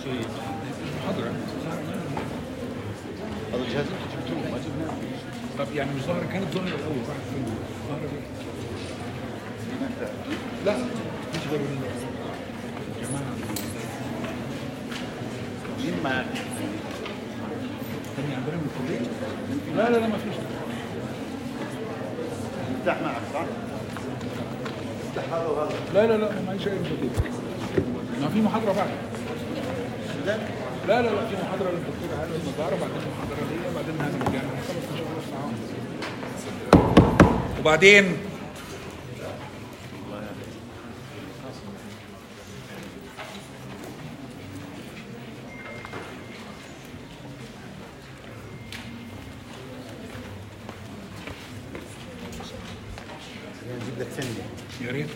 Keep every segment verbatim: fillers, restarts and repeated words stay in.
شيء محاضرة هذا الجهاز اللي جبتوه ما جبناه. طب يعني مش ظاهرة، كانت ظاهرة الأول راحت فين؟ ظاهرة لا مش غير الجماعة مين معك؟ تاني عندنا من الكلية؟ لا لا لا ما فيش. افتح معك صح؟ افتح هذا وهذا. لا لا لا ما معيش أي مشكلة. ما في محاضرة بعد. لا لا لا في محاضرة للدكتور هاني المزارع، بعدين محاضرة ليا، بعدين هنرجع نخلص إن شاء الله الساعة. وبعدين نجيب لك سنة. يا ريت.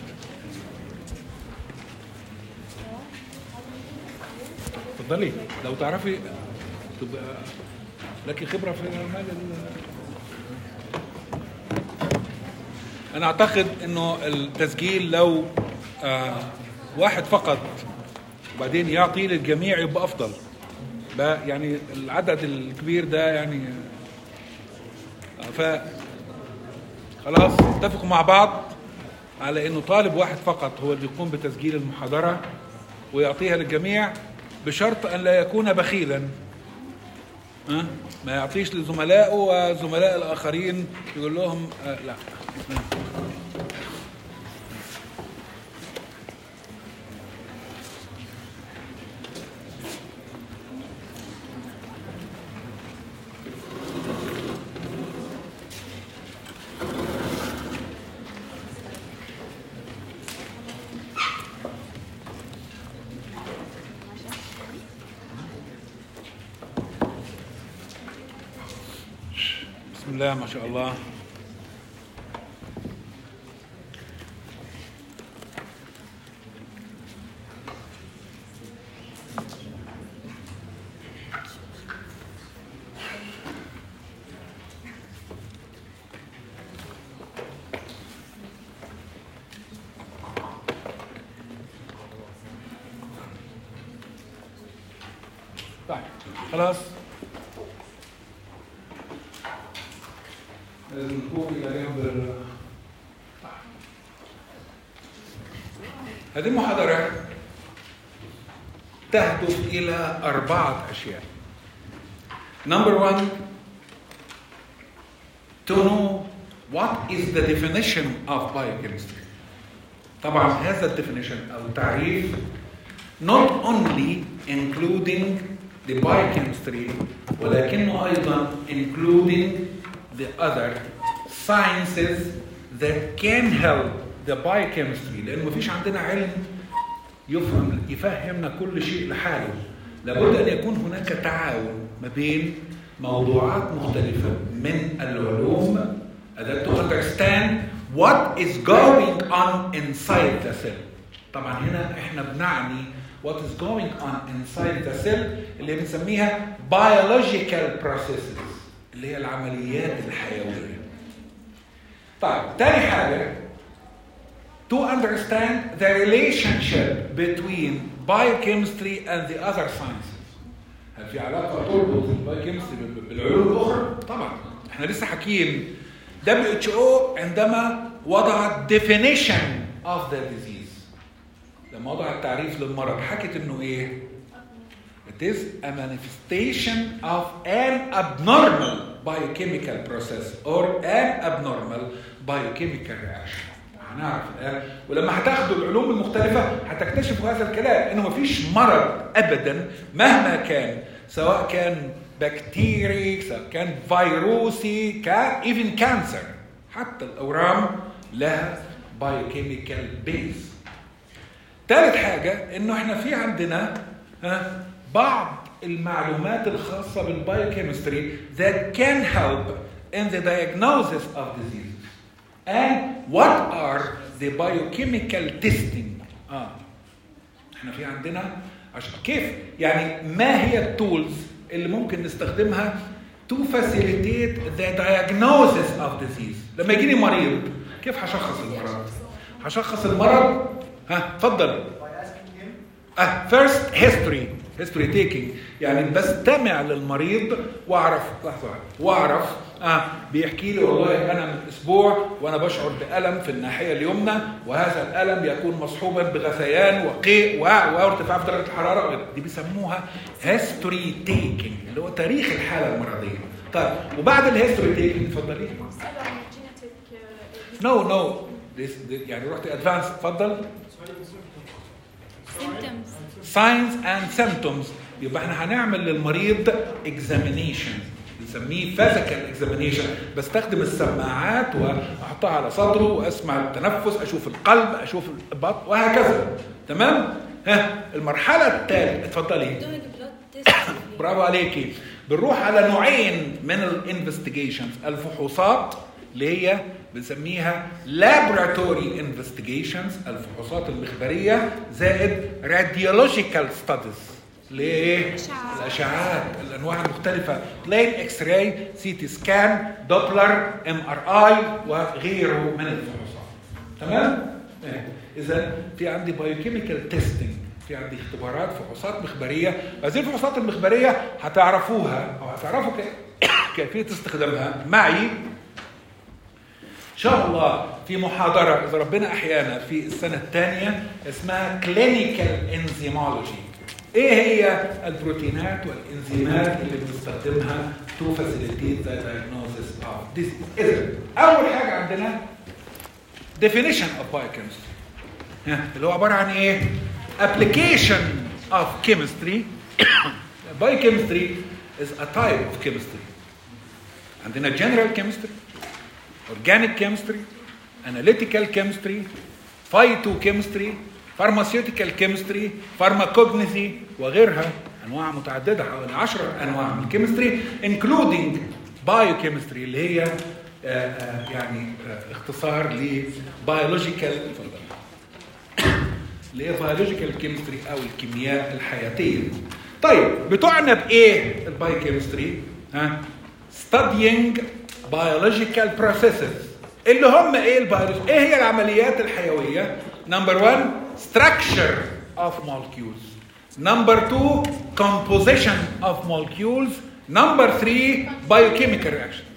اتفضلي لو تعرفي تبقى لك خبرة في المال. أنا أعتقد إنه التسجيل لو آه واحد فقط وبعدين يعطي للجميع يبقى أفضل. يعني العدد الكبير ده يعني آه ف خلاص اتفقوا مع بعض على إنه طالب واحد فقط هو اللي يقوم بتسجيل المحاضرة ويعطيها للجميع، بشرط أن لا يكون بخيلا. أه؟ ما يعطيش لزملائه وزملاء الآخرين يقول لهم أه لا. بسم الله ما شاء الله. طيب خلاص هذه المحاضرة تهدف إلى أربعة أشياء. Number one, to know what is the definition of biochemistry. طبعا هذا definition أو تعريف not only including the biochemistry ولكنه أيضا including the other sciences that can help the biochemistry، لأنه ما فيش عندنا علم يفهم يفهمنا كل شيء لحاله. لابد أن يكون هناك تعاون ما بين موضوعات مختلفة من العلوم that to understand what is going on inside the cell. طبعا هنا احنا بنعني what is going on inside the cell اللي بنسميها biological processes اللي هي العمليات الحيوية. طيب تاني حاجة to understand the relationship between biochemistry and the other sciences. هل في علاقة تربط البايوكيمستري بالعلوم الأخرى؟ طبعا احنا لسه حكيين دبليو اتش او عندما وضع definition of the disease، لما وضع التعريف للمرض حكت انه ايه؟ It is a manifestation of an abnormal biochemical process or an abnormal biochemical reaction. هنعرف الآن، ولما هتاخدوا العلوم المختلفة هتكتشفوا هذا الكلام إنه مفيش مرض أبدا مهما كان، سواء كان بكتيري، سواء كان فيروسي، كان even cancer، حتى الأورام لها biochemical base. ثالث حاجة إنه إحنا في عندنا ها بعض المعلومات الخاصة بالبايوكيمستري that can help in the diagnosis of disease. And what are the biochemical testing? آه. إحنا في عندنا عشان كيف يعني ما هي التولز اللي ممكن نستخدمها to facilitate the diagnosis of disease. لما يجيني مريض كيف هشخص المرض؟ هشخص المرض ها اتفضل. آه first history. هيستوري تيكينج يعني بستمع للمريض واعرف لحظه واعرف اه بيحكي لي والله انا من اسبوع وانا بشعر بالم في الناحيه اليمنى، وهذا الالم يكون مصحوبا بغثيان وقيء وارتفاع في درجه الحراره. دي بيسموها هيستوري تيكينج اللي هو تاريخ الحاله المرضيه. طيب وبعد الهيستوري تيكينج اتفضلي. نو نو يعني رحت ادفانس. اتفضل. ساينز اند سيمبتومز. يبقى احنا هنعمل للمريض اكزامينيشن بنسميه فيزيكال اكزامينيشن، بستخدم السماعات واحطها على صدره واسمع التنفس، اشوف القلب، اشوف البطن وهكذا. تمام؟ ها المرحله الثالثه اتفضلي. برافو عليكي. بنروح على نوعين من الانفستيجيشنز، الفحوصات اللي هي بنسميها laboratory investigations الفحوصات المخبريه، زائد radiological studies اللي هي ايه؟ الاشعاعات الانواع المختلفه، بلين اكس راي، سي تي سكان، دوبلر، ام ار اي وغيره من الفحوصات. تمام؟ اذا في عندي بايوكيميكال تيستنج، في عندي اختبارات فحوصات مخبريه. هذه الفحوصات المخبريه هتعرفوها او هتعرفوا كيفيه استخدامها معي ان شاء الله في محاضره اذا ربنا احيانا في السنه الثانيه اسمها كلينيكال انزيمولوجي. ايه هي البروتينات والانزيمات اللي بنستخدمها تو فاسيليتيت ذا دايجنوزيس اوف ديزيز. اذا اول حاجه عندنا definition of biochemistry اللي هو عباره عن ايه؟ application of chemistry. biochemistry is a type of chemistry. عندنا general chemistry, organic chemistry, analytical chemistry, phytochemistry, pharmaceutical chemistry, pharmacognosy وغيرها انواع متعدده، حوالي عشرة انواع من الكيمستري including biochemistry اللي هي آآ آآ يعني آآ اختصار ل biological اللي هي biological chemistry او الكيمياء الحياتيه. طيب بتعنى بايه البايوكيمستري؟ ها studying biological processes اللي هم ايه البيولوجي؟ ايه هي العمليات الحيويه؟ نمبر واحد structure of molecules. Number two composition of molecules. Number three biochemical reactions.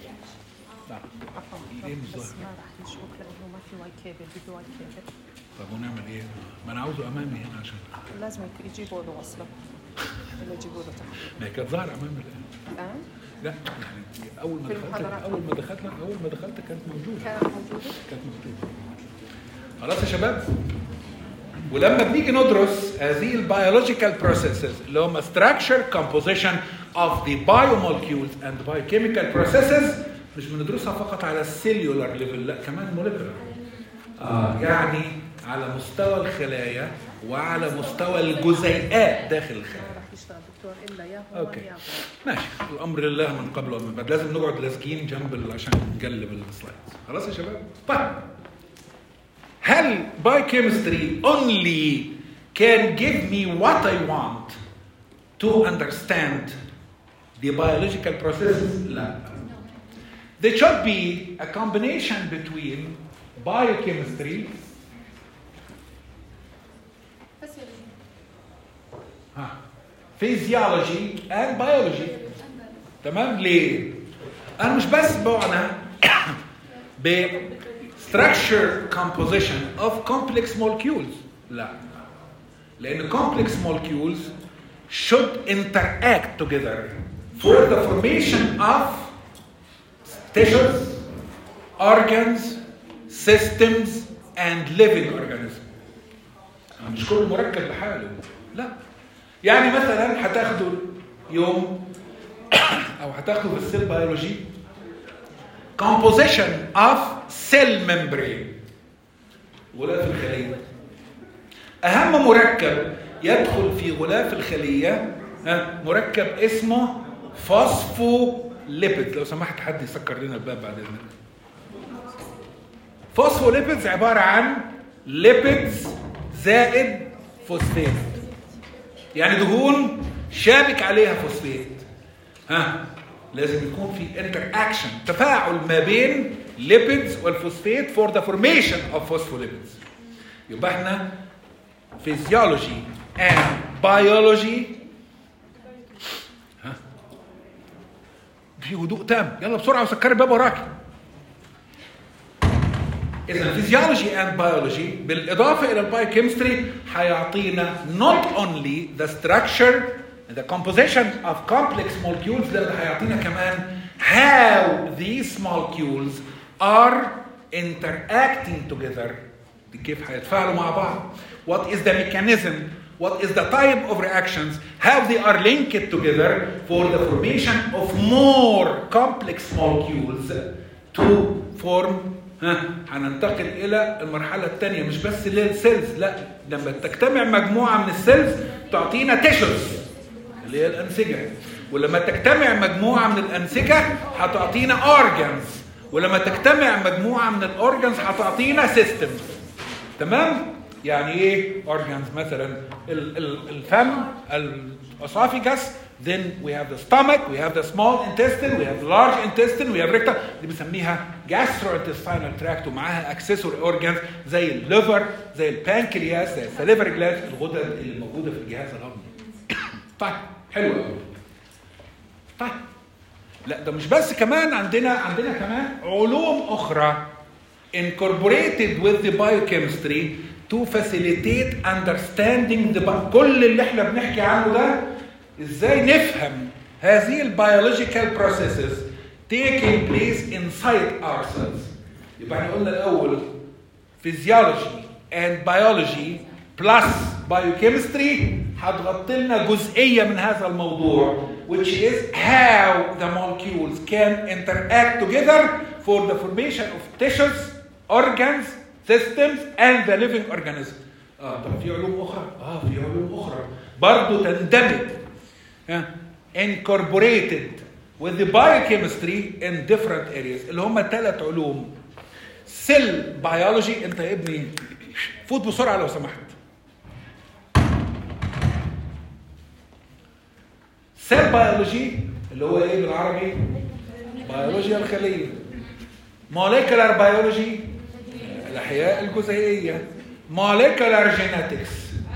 طب ونعمل ايه؟ ما انا عاوزه امامي هنا عشان لازم يجيبوا له وصله ولا يجيبوا له تحديد. ما هي كانت ظاهره امامي الان. اه؟ لا يعني اول ما دخلت اول ما دخلت اول ما دخلت كانت موجوده. كانت موجوده؟ كانت موجوده. خلاص يا شباب؟ ولما بنيجي ندرس هذه البيولوجيكال بروسيسز اللي هم structure composition of the biomolecules and biochemical processes مش بندرسها فقط على السيلولار ليفل، لا كمان موليكولار. آه يعني على مستوى الخلايا وعلى مستوى الجزيئات داخل الخلايا. راح يشتغل دكتور الا ياهو اوكي ماشي، الامر لله من قبل ومن بعد، لازم نقعد لازقين جنب عشان نقلب السلايدز. خلاص يا شباب؟ طيب هل biochemistry only can give me what I want to understand the biological processes? لا. There should be a combination between biochemistry ها physiology and biology. تمام؟ ليه؟ أنا مش بس بعنى ب structure composition of complex molecules. لا. لأن complex molecules should interact together for the formation of tissues, organs, systems, and living organisms. مش كل مركب بحاله. لا. يعني مثلا هتاخدوا يوم أو هتاخدوا في السيل بيولوجي composition of cell membrane غلاف الخلية. أهم مركب يدخل في غلاف الخلية مركب اسمه فوسفوليبيد. لو سمحت حد يسكر لنا الباب بعد إذنك. فوسفوليبيدز عبارة عن ليبيدز زائد فوسفات، يعني دهون شابك عليها فوسفات. ها لازم يكون في انتر اكشن، تفاعل ما بين ليبيدز والفوسفات فور ذا فورميشن اوف فوسفوليبيدز. يبقى احنا فيزيولوجي اند بيولوجي في هدوء تام، يلا بسرعه وسكري الباب وراكي. إذا physiology and biology بالإضافة إلى البايوكيمستري هيعطينا not only the structure the composition of complex molecules ده هيعطينا كمان how these molecules are interacting together. دي كيف هيتفاعلوا مع بعض. What is the mechanism? What is the type of reactions? How they are linked together for the formation of more complex molecules to form. ها هننتقل الى المرحله الثانيه، مش بس للسيلز، لا لما تجتمع مجموعه من السيلز تعطينا تيشوز اللي هي الانسجه، ولما تجتمع مجموعه من الانسجه هتعطينا اورجانز، ولما تجتمع مجموعه من الاورجانز هتعطينا سيستمز. تمام؟ يعني ايه اورجانز؟ مثلا الفم، الاسوفيجاس، then we have the stomach, we have the small intestine, we have the large intestine, we have rectum. دي بنسميها gastrointestinal tract ومعاها accessory organs زي الليفر، زي البانكرياس، زي السليفري جلاند، الغدد اللي موجوده في الجهاز الهضمي. طيب حلو قوي. طيب لا ده مش بس، كمان عندنا عندنا كمان علوم اخرى incorporated with the biochemistry to facilitate understanding the bi- كل اللي احنا بنحكي عنه ده ازاي نفهم هذه البيولوجيكال processes taking place inside ourselves. يبقى احنا قلنا الاول physiology and biology plus biochemistry هتغطي لنا جزئيه من هذا الموضوع which is how the molecules can interact together for the formation of tissues, organs, systems and the living organism. اه طب في علوم اخرى؟ اه في علوم اخرى برضه تندمج incorporated with the biochemistry in different areas اللي هم ثلاث علوم. cell biology، انت يا ابني فوت بسرعه لو سمحت. cell biology اللي هو ايه بالعربي؟ بيولوجيا الخليه. molecular biology الاحياء الجزيئيه. molecular genetics.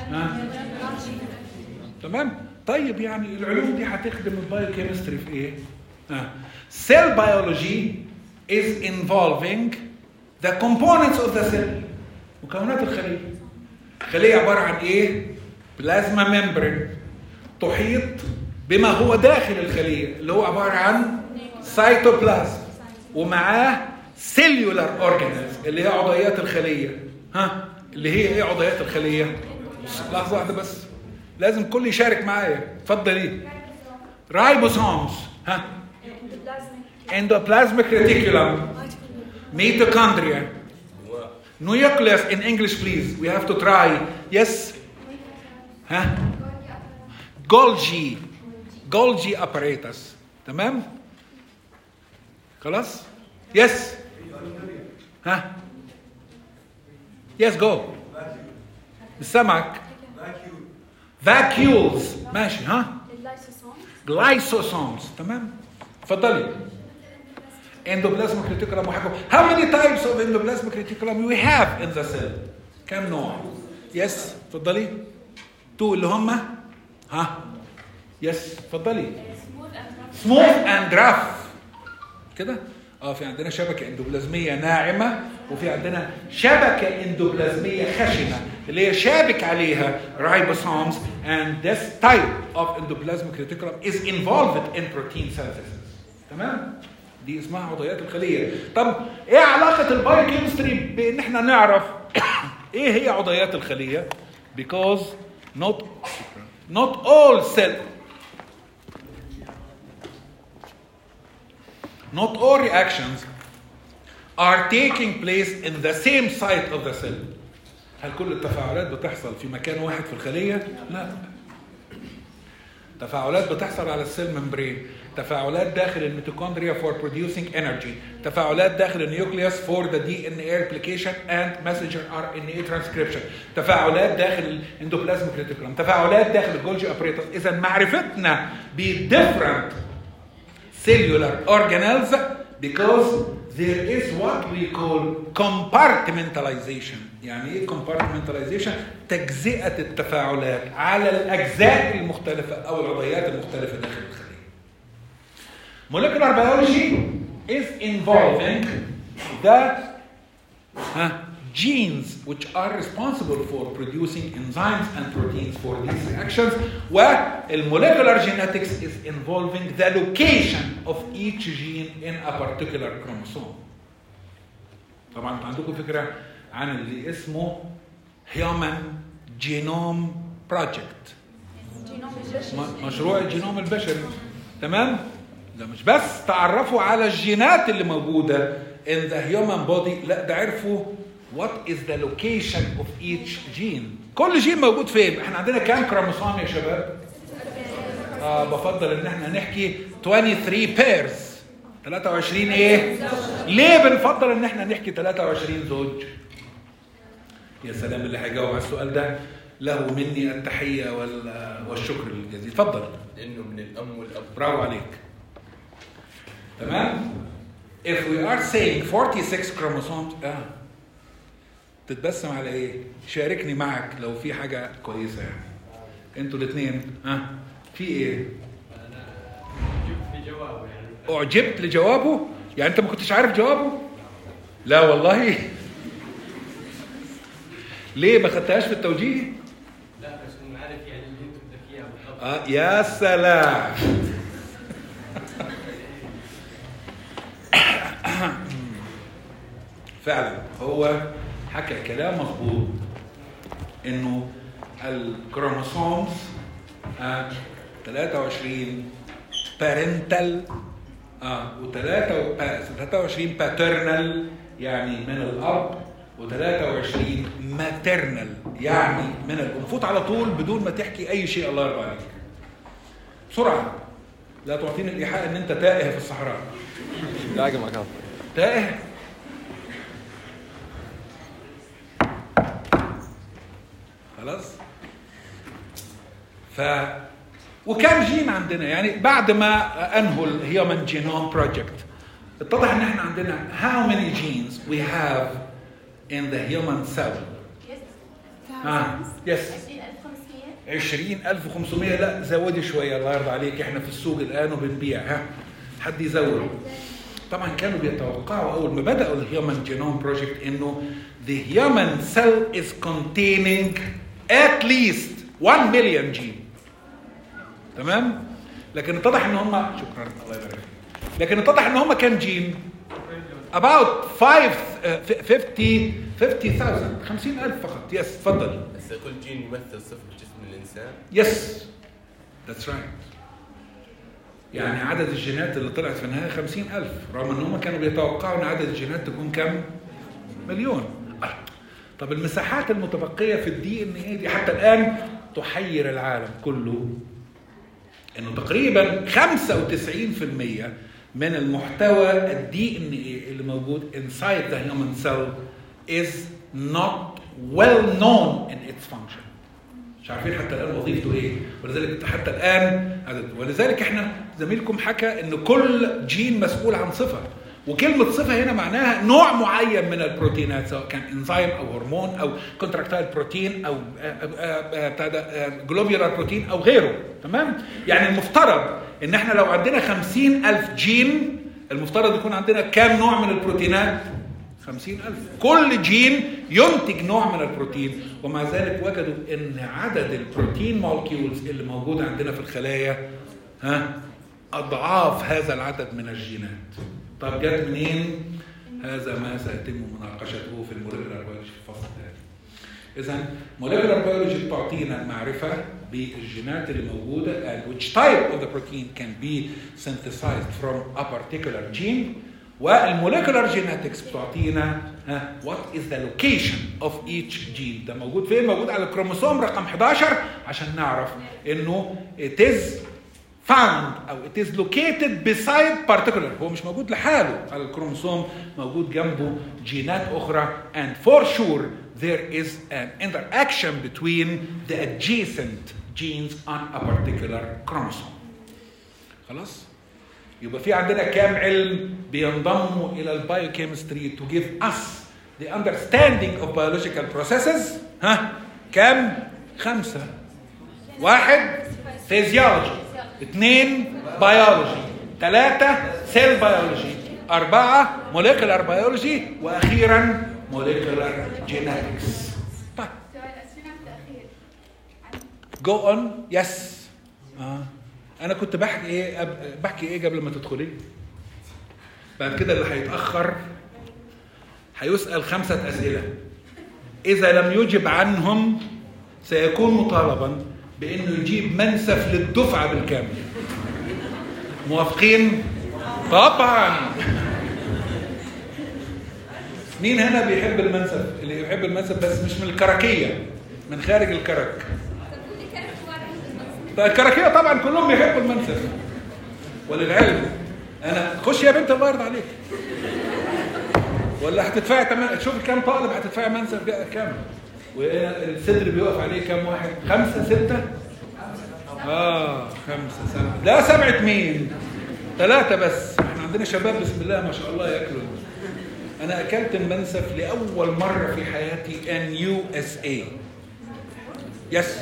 تمام؟ طيب يعني العلوم دي هتخدم البايوكيمستري في ايه؟ آه. Cell biology is involving the components of the cell. مكونات الخلية. الخلية عبارة عن ايه؟ بلازما ممبرين تحيط بما هو داخل الخلية اللي هو عبارة عن سيتوبلازم ومعاه cellular organelles اللي هي عضيات الخلية. ها؟ اللي هي ايه عضيات الخلية؟ لحظة واحدة بس. لازم كل يشارك معايا. اتفضلي. رايبوسومز. ها؟ endoplasmic reticulum. mitochondria. nucleus in English please. We have to try. Yes. ها؟ Golgi. Golgi apparatus. تمام؟ خلاص؟ Yes. ها؟ Yes go. السمك. vacuoles ماشي ها glysosomes تمام اتفضلي endoplasmic reticulum وحكم. how many types of endoplasmic reticulum we have in the cell؟ كم نوع؟ يس اتفضلي. تو اللي هم ها يس اتفضلي. smooth and rough كده. اه في عندنا شبكه اندوبلازميه ناعمه وفي عندنا شبكه اندوبلازميه خشنه اللي هي شابك عليها ribosomes and this type of endoplasmic reticulum is involved in protein synthesis. تمام؟ دي اسمها عضيات الخليه. طب ايه علاقه البايوكيمستري بان احنا نعرف ايه هي عضيات الخليه؟ because not not all cell not all reactions are taking place in the same site of the cell. هل كل التفاعلات بتحصل في مكان واحد في الخلية؟ لا. تفاعلات بتحصل على السيل ممبرين، تفاعلات داخل الميتوكوندريا for producing energy، تفاعلات داخل النيوكليوس for the D N A replication and messenger R N A transcription، تفاعلات داخل الاندوبلازميك ريتيكولم، تفاعلات داخل الجولجي ابريتس. إذا معرفتنا ب different cellular organelles because there is what we call compartmentalization. يعني ايه compartmentalization؟ تجزئة التفاعلات على الأجزاء المختلفة أو العضيات المختلفة داخل الخلية. molecular biology is involving the uh, genes which are responsible for producing enzymes and proteins for these reactions. والmolecular genetics is involving the location of each gene in a particular chromosome. طبعا عندكم فكرة عن اللي اسمه Human Genome Project، مشروع الجينوم البشري. تمام؟ ده مش بس تعرفوا على الجينات اللي موجودة in the human body، لا ده عرفوا what is the location of each gene. كل جين موجود فين؟ احنا عندنا كام كروموسوم يا شباب؟ آه بفضل ان احنا نحكي ثلاثة وعشرين pairs. ثلاثة وعشرين ايه؟ ليه بنفضل ان احنا نحكي ثلاثة وعشرين زوج؟ يا سلام، اللي هيجاوب على السؤال ده له مني التحية والشكر الجزيل. اتفضل. لانه من الام والاب. برافو عليك. تمام؟ if we are saying forty-six chromosomes اه تتبسم على ايه؟ شاركني معك لو في حاجة كويسة يعني. انتوا الاثنين ها آه. في ايه؟ انا اعجبت بجوابه يعني. اعجبت لجوابه؟ يعني انت ما كنتش عارف جوابه؟ لا والله. ليه ما خدتهاش في التوجيه؟ لا بس انا عارف يعني اللي انت بدك اياه بالضبط. اه يا سلام. فعلا هو حكى كلام مظبوط انه الكروموسومز آه ثلاثة وعشرين بارنتال اه و ثلاثة وعشرين باترنال يعني من الاب و23 ماترنال يعني من الام. فوت على طول بدون ما تحكي اي شيء، الله يرضى عليك. بسرعه، لا تعطيني الايحاء ان انت تائه في الصحراء. لا يا مكان تائه. خلاص. ف وكم جين عندنا؟ يعني بعد ما انهوا الهيومن جينوم بروجكت اتضح ان احنا عندنا how many genes we have in the human cell. اه يس عشرين ألف وخمسمية. لا زودي شويه الله يرضى عليك، احنا في السوق الان وبنبيع. ها حد يزود. طبعا كانوا بيتوقعوا اول ما بداوا الهيومن جينوم بروجكت انه the human cell is containing at least one million gene. تمام؟ لكن اتضح ان هم شكرا الله يبارك فيك. لكن اتضح ان هم كام جين؟ about five fifty fifty thousand خمسين ألف فقط. يس تفضل. بس كل جين يمثل صفر بجسم الانسان. يس that's right. يعني عدد الجينات اللي طلعت في النهايه خمسين ألف، رغم ان هم كانوا بيتوقعوا ان عدد الجينات تكون كم؟ مليون. طب المساحات المتبقيه في الدي ان اي دي حتى الان تحير العالم كله، انه تقريبا خمسة وتسعين بالمئة من المحتوى الدي ان اي اللي موجود inside the human cell is not well known in its function. مش عارفين حتى الان وظيفته ايه، ولذلك حتى الان ولذلك احنا زميلكم حكى ان كل جين مسؤول عن صفه، وكلمه صفه هنا معناها نوع معين من البروتينات، سواء كان انزيم او هرمون او كونتراكتايل بروتين او جلوبيولار بروتين او غيره. تمام؟ يعني المفترض ان احنا لو عندنا خمسين ألف جين المفترض يكون عندنا كام نوع من البروتينات؟ خمسين ألف. كل جين ينتج نوع من البروتين، ومع ذلك وجدوا ان عدد البروتين مولكيولز اللي موجوده عندنا في الخلايا ها اضعاف هذا العدد من الجينات. طب جت منين؟ هذا ما سيتم مناقشته في الموليكولار بيولوجي في الفصل الثاني. اذا الموليكولار بيولوجي بتعطينا المعرفه بالجينات اللي موجوده and which type of the protein can be synthesized from a particular gene. والموليكولار جينيتكس بتعطينا ها what is the location of each gene. ده موجود فين؟ موجود على الكروموسوم رقم احد عشر عشان نعرف انه it is found او it is located beside particular. هو مش موجود لحاله على الكروموسوم، موجود جنبه جينات اخرى and for sure there is an interaction between the adjacent genes on a particular chromosome. خلاص؟ يبقى في عندنا كام علم بينضموا الى البايوكيمستري to give us the understanding of biological processes. ها كام؟ خمسة. واحد physiology، اثنين biology، ثلاثة سيل بيولوجي، أربعة موليكولار بيولوجي، وأخيرا موليكولار جينيتكس. طيب جو اون. يس. اه انا كنت بحكي ايه أب... بحكي ايه قبل ما تدخلي؟ بعد كده اللي هيتاخر هيسال خمسه اسئله، اذا لم يجب عنهم سيكون مطالبا بانه يجيب منسف للدفعه بالكامل. موافقين؟ طبعا. مين هنا بيحب المنسف؟ اللي يحب المنسف بس مش من الكركيه، من خارج الكرك. الكركيه طبعا كلهم بيحبوا المنسف. وللعلم انا خش يا بنت الله يرضى عليك، ولا هتدفعي تمام؟ شوف كام طالب هتدفعي منسف كام، والصدر بيقف عليه كام واحد؟ خمسه سته؟ اه خمسه سبعه. لا سبعه مين؟ ثلاثه بس. احنا عندنا شباب بسم الله ما شاء الله ياكلوا. انا اكلت المنسف لاول مره في حياتي ان يو اس اي. يس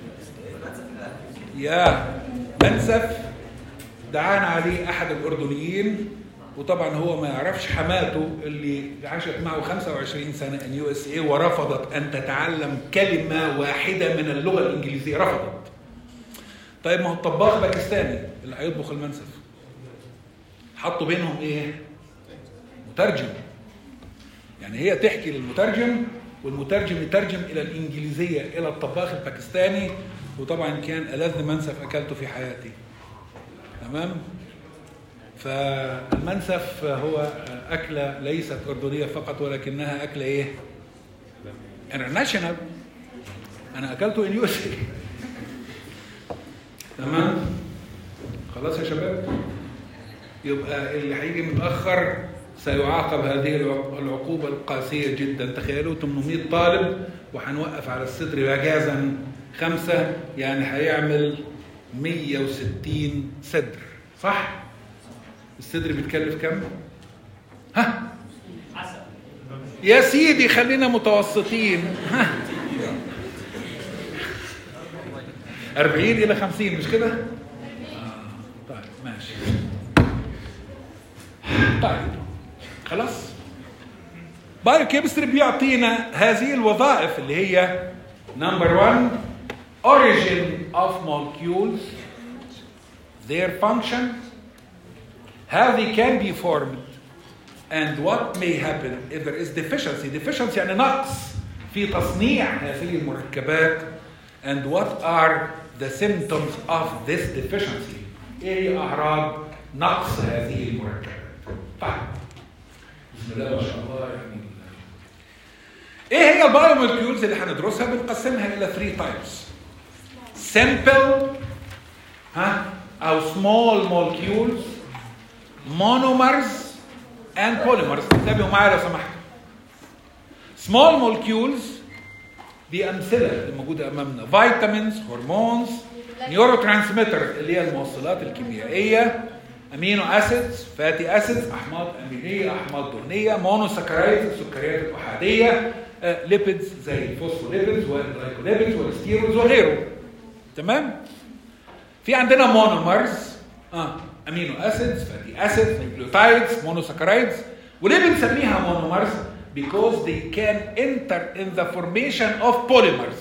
يا منسف دعانا عليه احد الاردنيين، وطبعا هو ما يعرفش حماته اللي عاشت معه خمسة وعشرين سنه ان يو اس اي ورفضت ان تتعلم كلمه واحده من اللغه الانجليزيه، رفضت. طيب ما هو الطباخ باكستاني اللي هيطبخ المنسف، حطوا بينهم ايه؟ مترجم. يعني هي تحكي للمترجم والمترجم يترجم الى الانجليزيه الى الطباخ الباكستاني، وطبعا كان ألذ منسف اكلته في حياتي. تمام؟ فالمنسف هو اكله ليست اردنيه فقط، ولكنها اكله ايه؟ انترناشونال. انا اكلته ان يو اس اي. تمام؟ خلاص يا شباب؟ يبقى اللي هيجي متاخر سيعاقب هذه العقوبه القاسيه جدا. تخيلوا ثمانمائة طالب وهنوقف على الصدر مجازا خمسه، يعني هيعمل مئة وستين صدر، صح؟ الصدر بيتكلف كم؟ ها؟ يا سيدي خلينا متوسطين. ها؟ أربعين إلى خمسين مش كده؟ آه. طيب ماشي. طيب خلاص. بايوكيمستري بيعطينا هذه الوظائف اللي هي number one origin of molecules, their function, how they can be formed, and what may happen if there is deficiency. Deficiency يعني نقص في تصنيع هذه المركبات. And what are the symptoms of this deficiency? ايه هي اعراض نقص هذه المركبات؟ طيب بسم الله ما شاء الله. يعني ايه هي البايومولكيولز اللي هندرسها؟ بنقسمها الى ثلاثة تايبس: simple ها او small molecules, monomers and polymers. انتبهوا معايا لو سمحتوا. small molecules دي امثله اللي موجوده امامنا: فيتامينز، هرمونز، نيورو ترانسميتر اللي هي الموصلات الكيميائيه، امينو اسيدز، فاتي اسيدز، احماض امينيه، احماض دهنيه، مونوساكرايدز السكريات الاحاديه، آه، ليبيدز زي الفوسفوليبيدز والجلايكوليبيدز والستيرويدز وغيره. تمام؟ في عندنا مونومرز، اه امينو اسيدز، فاتي اسيدز، نيوكليوتايدز، مونوساكرايدز. وليه بنسميها مونومرز؟ because they can enter in the formation of polymers.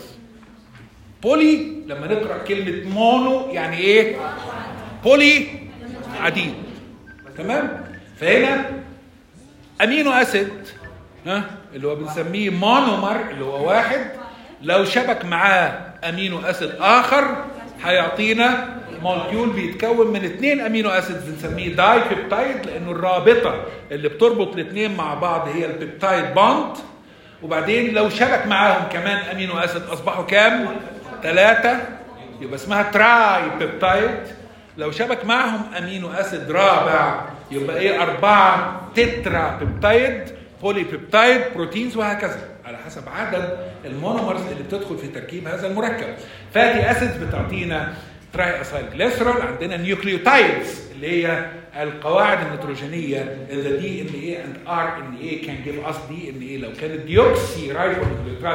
بولي لما نقرأ كلمة مونو يعني ايه؟ بولي عديد. تمام؟ فهنا امينو اسيد ها اللي هو بنسميه مونومر اللي هو واحد، لو شبك معاه امينو اسيد اخر هيعطينا مولكيول بيتكون من اثنين امينو اسيد بنسميه داي بيبتايد، لانه الرابطه اللي بتربط الاثنين مع بعض هي البيبتايد بوند. وبعدين لو شبك معاهم كمان امينو اسيد اصبحوا كام؟ ثلاثه، يبقى اسمها تراي بيبتايد. لو شبك معهم امينو اسيد رابع يبقى ايه؟ اربعه تترا بيبتايد، بولي بيبتايد، بروتينز، وهكذا على حسب عدد المونومرز اللي بتدخل في تركيب هذا المركب. فاتي اسيدز بتعطينا تراي اسايل جليسرول. عندنا نيوكليوتايدز اللي هي القواعد النيتروجينيه اللي دي ان اي اند ار ان اي كان جيف اس دي ان اي. لو كانت ديوكسي رايبو نيوكليوتايدز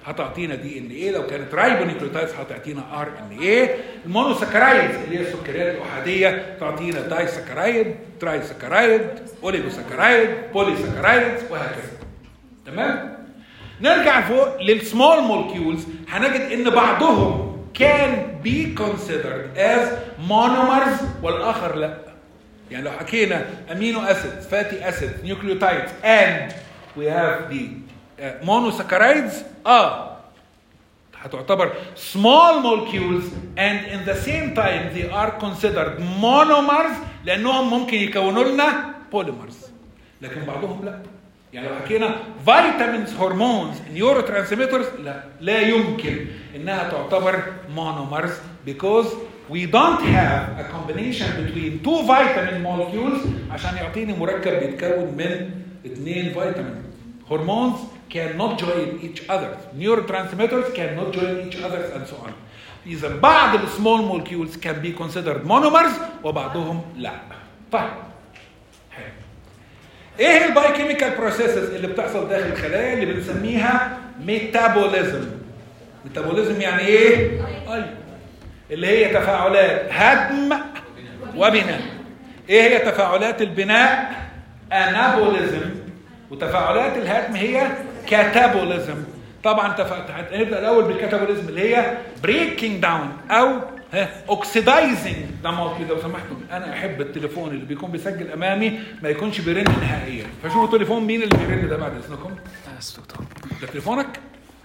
هتعطينا دي ان ايه، لو كانت رايبونيوكليوتايدز هتعطينا ار ان ايه. المونوساكرايدز اللي هي السكريات الاحاديه تعطينا دايساكرايد، ترايساكرايد، اوليغوساكرايد، بوليساكرايدز وهكذا. تمام؟ نرجع فوق للسمول مولكيولز، هنجد ان بعضهم كان بي considered as monomers والاخر لا. يعني لو حكينا امينو اسيدز، فاتي اسيدز، نيوكليوتايدز and we have the uh, monosaccharides اه هتعتبر small molecules and in the same time they are considered monomers لانهم ممكن يكونوا لنا polymers، لكن بعضهم لا. يعني لو حكينا فيتامينز، هرمونز، نيورو ترانسميترز لا لا يمكن انها تعتبر monomers because we don't have a combination between two vitamin molecules عشان يعطيني مركب بيتكون من اثنين فيتامين. Hormones cannot join each other. Neurotransmitters cannot join each other and so on. إذا بعض ال small molecules can be considered monomers وبعضهم لا. طيب. حلو. إيه البايوكيميكال بروسيسز اللي بتحصل داخل الخلايا اللي بنسميها ميتابوليزم؟ ميتابوليزم يعني إيه؟ أيوه. اللي هي تفاعلات هدم وبناء. ايه هي تفاعلات البناء؟ انابوليزم. وتفاعلات الهدم هي كاتابوليزم. طبعا تفا... هنبدا الاول بالكاتابوليزم اللي هي بريكنج داون او اوكسيدايزنج ذا مولكيول. لو سمحتوا انا احب التليفون اللي بيكون بيسجل امامي ما يكونش بيرن نهائيا، فشوفوا تليفون مين اللي بيرن ده بعد اذنكم. ده تليفونك؟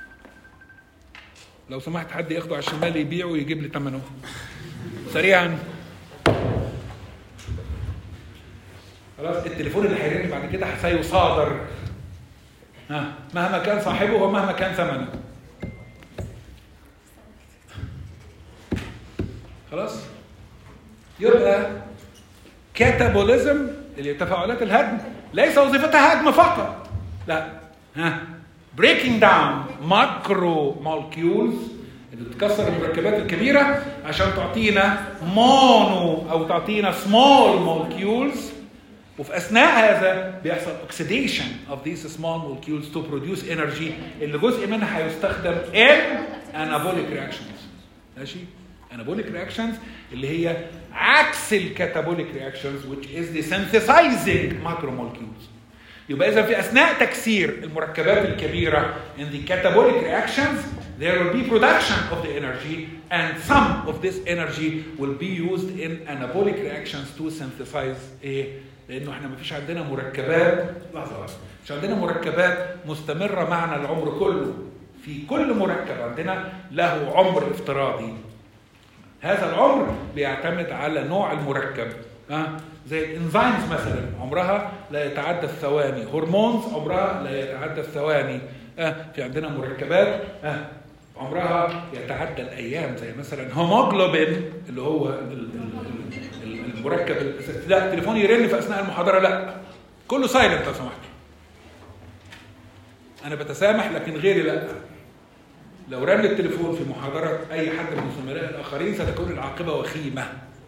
لو سمحت حد ياخده على الشمال يبيعه ويجيب لي ثمنه سريعا. خلاص التليفون اللي هيرن بعد كده سيصادر ها مهما كان صاحبه ومهما كان ثمنه. خلاص يبقى كاتابوليزم اللي هي تفاعلات الهدم ليس وظيفتها هدم فقط، لا ها breaking down macro molecules اللي بتكسر المركبات الكبيرة عشان تعطينا مونو أو تعطينا small molecules، وفي أثناء هذا بيحصل oxidation of these small molecules to produce energy اللي جزء منها هيستخدم in anabolic reactions. ماشي؟ anabolic reactions اللي هي عكس الكاتابوليك reactions which is the synthesizing macromolecules. يبقى إذا في أثناء تكسير المركبات الكبيرة in the catabolic reactions there will be production of the energy and some of this energy will be used in anabolic reactions to synthesize إيه؟ لأنه إحنا ما فيش عندنا مركبات لحظة مش عندنا مركبات مستمرة معنا العمر كله. في كل مركب عندنا له عمر افتراضي. هذا العمر بيعتمد على نوع المركب. ها زي الانزيمز مثلا عمرها لا يتعدى الثواني، هرمونز عمرها لا يتعدى الثواني. اه في عندنا مركبات اه عمرها يتعدى الايام زي مثلا هيموجلوبين اللي هو المركب الاساسي. لا التليفون يرن في اثناء المحاضره لا كله سايلنت لو سمحت. انا بتسامح لكن غيري لا. لو رن التليفون في محاضره اي حد من الزملاء الاخرين ستكون العاقبه وخيمه.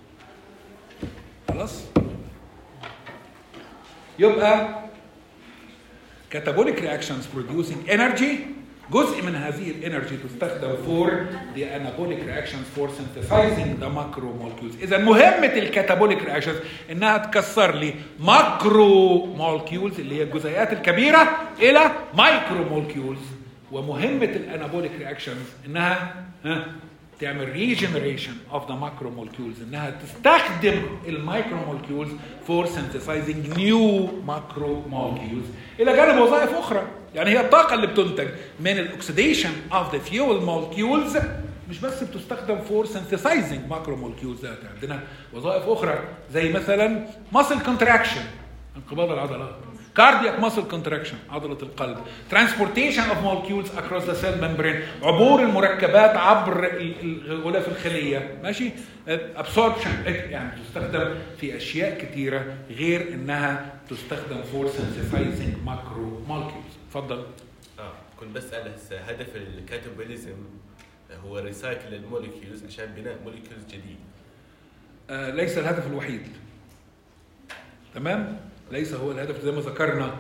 خلاص يبقى catabolic reactions producing energy جزء من هذه الانرجي تستخدم for the anabolic reactions for synthesizing the macromolecules. اذا مهمه الكاتابوليك reactions انها تكسر لي macromolecules اللي هي الجزيئات الكبيره الى micromolecules، ومهمه الانابوليك reactions انها ها تعمل regeneration of the macromolecules انها تستخدم المايكرومولكيولز for synthesizing new macromolecules الى جانب وظائف اخرى. يعني هي الطاقه اللي بتنتج من الاكسيديشن of the fuel molecules مش بس بتستخدم for synthesizing macromolecules، لا عندنا وظائف اخرى زي مثلا muscle contraction انقباض العضلات، cardiac muscle contraction عضلة القلب، transportation of molecules across the cell membrane عبور المركبات عبر الغلاف الخلية، ماشي؟ absorption يعني تستخدم في أشياء كثيرة غير إنها تستخدم for synthesizing macromolecules. تفضل. آه كنت بسأل هسه هدف الكاتابوليزم هو ريسايكل الموليكيولز عشان بناء موليكيولز جديد. آه ليس الهدف الوحيد. تمام؟ ليس هو الهدف زي ما ذكرنا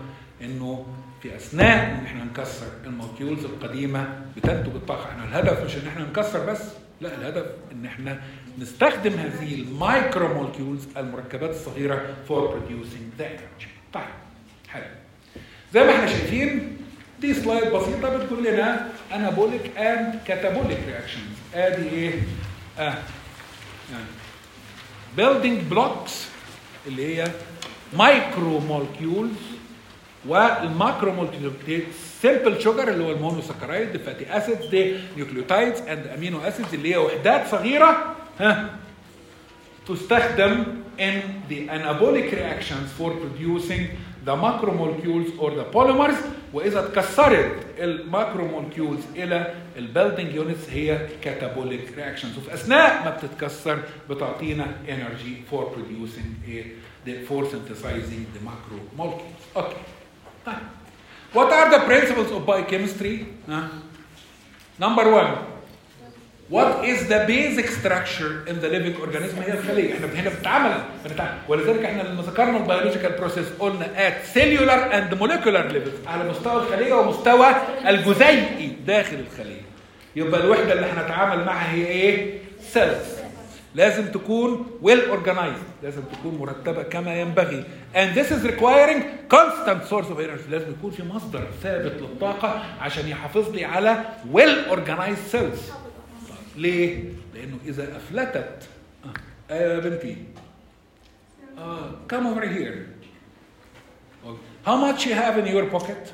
انه في اثناء ان احنا نكسر المولكيولز القديمه بتنتج الطاقه. احنا الهدف مش ان احنا نكسر بس، لا، الهدف ان احنا نستخدم هذه المايكرو مولكيولز المركبات الصغيره for producing the energy. طيب حلو. زي ما احنا شايفين دي سلايد بسيطه بتقول لنا anabolic and catabolic reactions. ادي ايه؟ اه يعني building blocks اللي هي مايكرو مولكيولز والماكرو مولكيولز سيمبل شوجر اللي هو المونوساكرايد، فاتي اسيدز، دي نيوكليوتايدز اند امينو اسيدز اللي هي وحدات صغيره ها تستخدم in the anabolic reactions for producing the macromolecules or the polymers. واذا اتكسرت الماكرومولكيولز الى البيلدينج يونتس هي catabolic reactions، وفي اثناء ما بتتكسر بتعطينا energy for producing a the for synthesizing the macromolecules. Okay. طيب. What are the principles of biochemistry? Huh? Number one. What is the basic structure in the living organism؟ هي الخلية. احنا هنا بنتعامل بنتعامل ولذلك احنا لما ذكرنا البيولوجيكال بروسيس قلنا at cellular and molecular levels، على مستوى الخلية ومستوى الجزيئي داخل الخلية. يبقى الوحدة اللي هنتعامل معها هي ايه؟ cells. لازم تكون well organized، لازم تكون مرتبة كما ينبغي. And this is requiring constant source of energy. لازم يكون في مصدر ثابت للطاقة عشان يحافظ لي على well organized cells. ليه؟ لأنه إذا أفلتت آه يا بنتي آه come over here. How much you have in your pocket?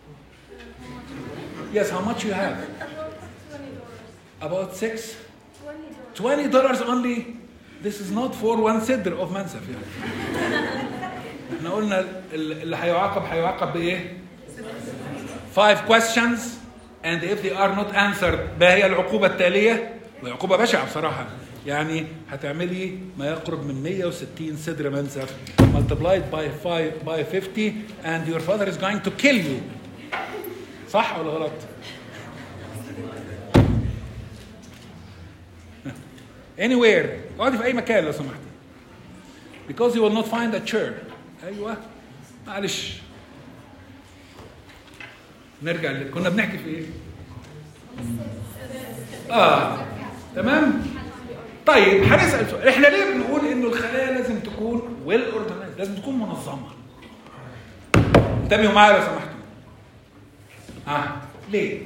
Yes, how much you have? About six? twenty dollars only. This is not for one sidr of mansaf يعني. احنا قلنا اللي هيعاقب هيعاقب بإيه؟ Five questions and if they are not answered ما هي العقوبة التالية؟ وعقوبة بشعة بصراحة. يعني هتعملي ما يقرب من مية وستين صدر منسف multiplied by five by fifty and your father is going to kill you. صح ولا غلط؟ anywhere. اقعدي في أي مكان لو سمحتي. because you will not find a chair. أيوة معلش. نرجع اللي كنا بنحكي في إيه؟ آه تمام؟ طيب هنسأل سؤال، احنا ليه بنقول انه الخلايا لازم تكون ويل اورجنايزد، لازم تكون منظمة؟ انتبهوا معايا لو سمحتوا. اه ليه؟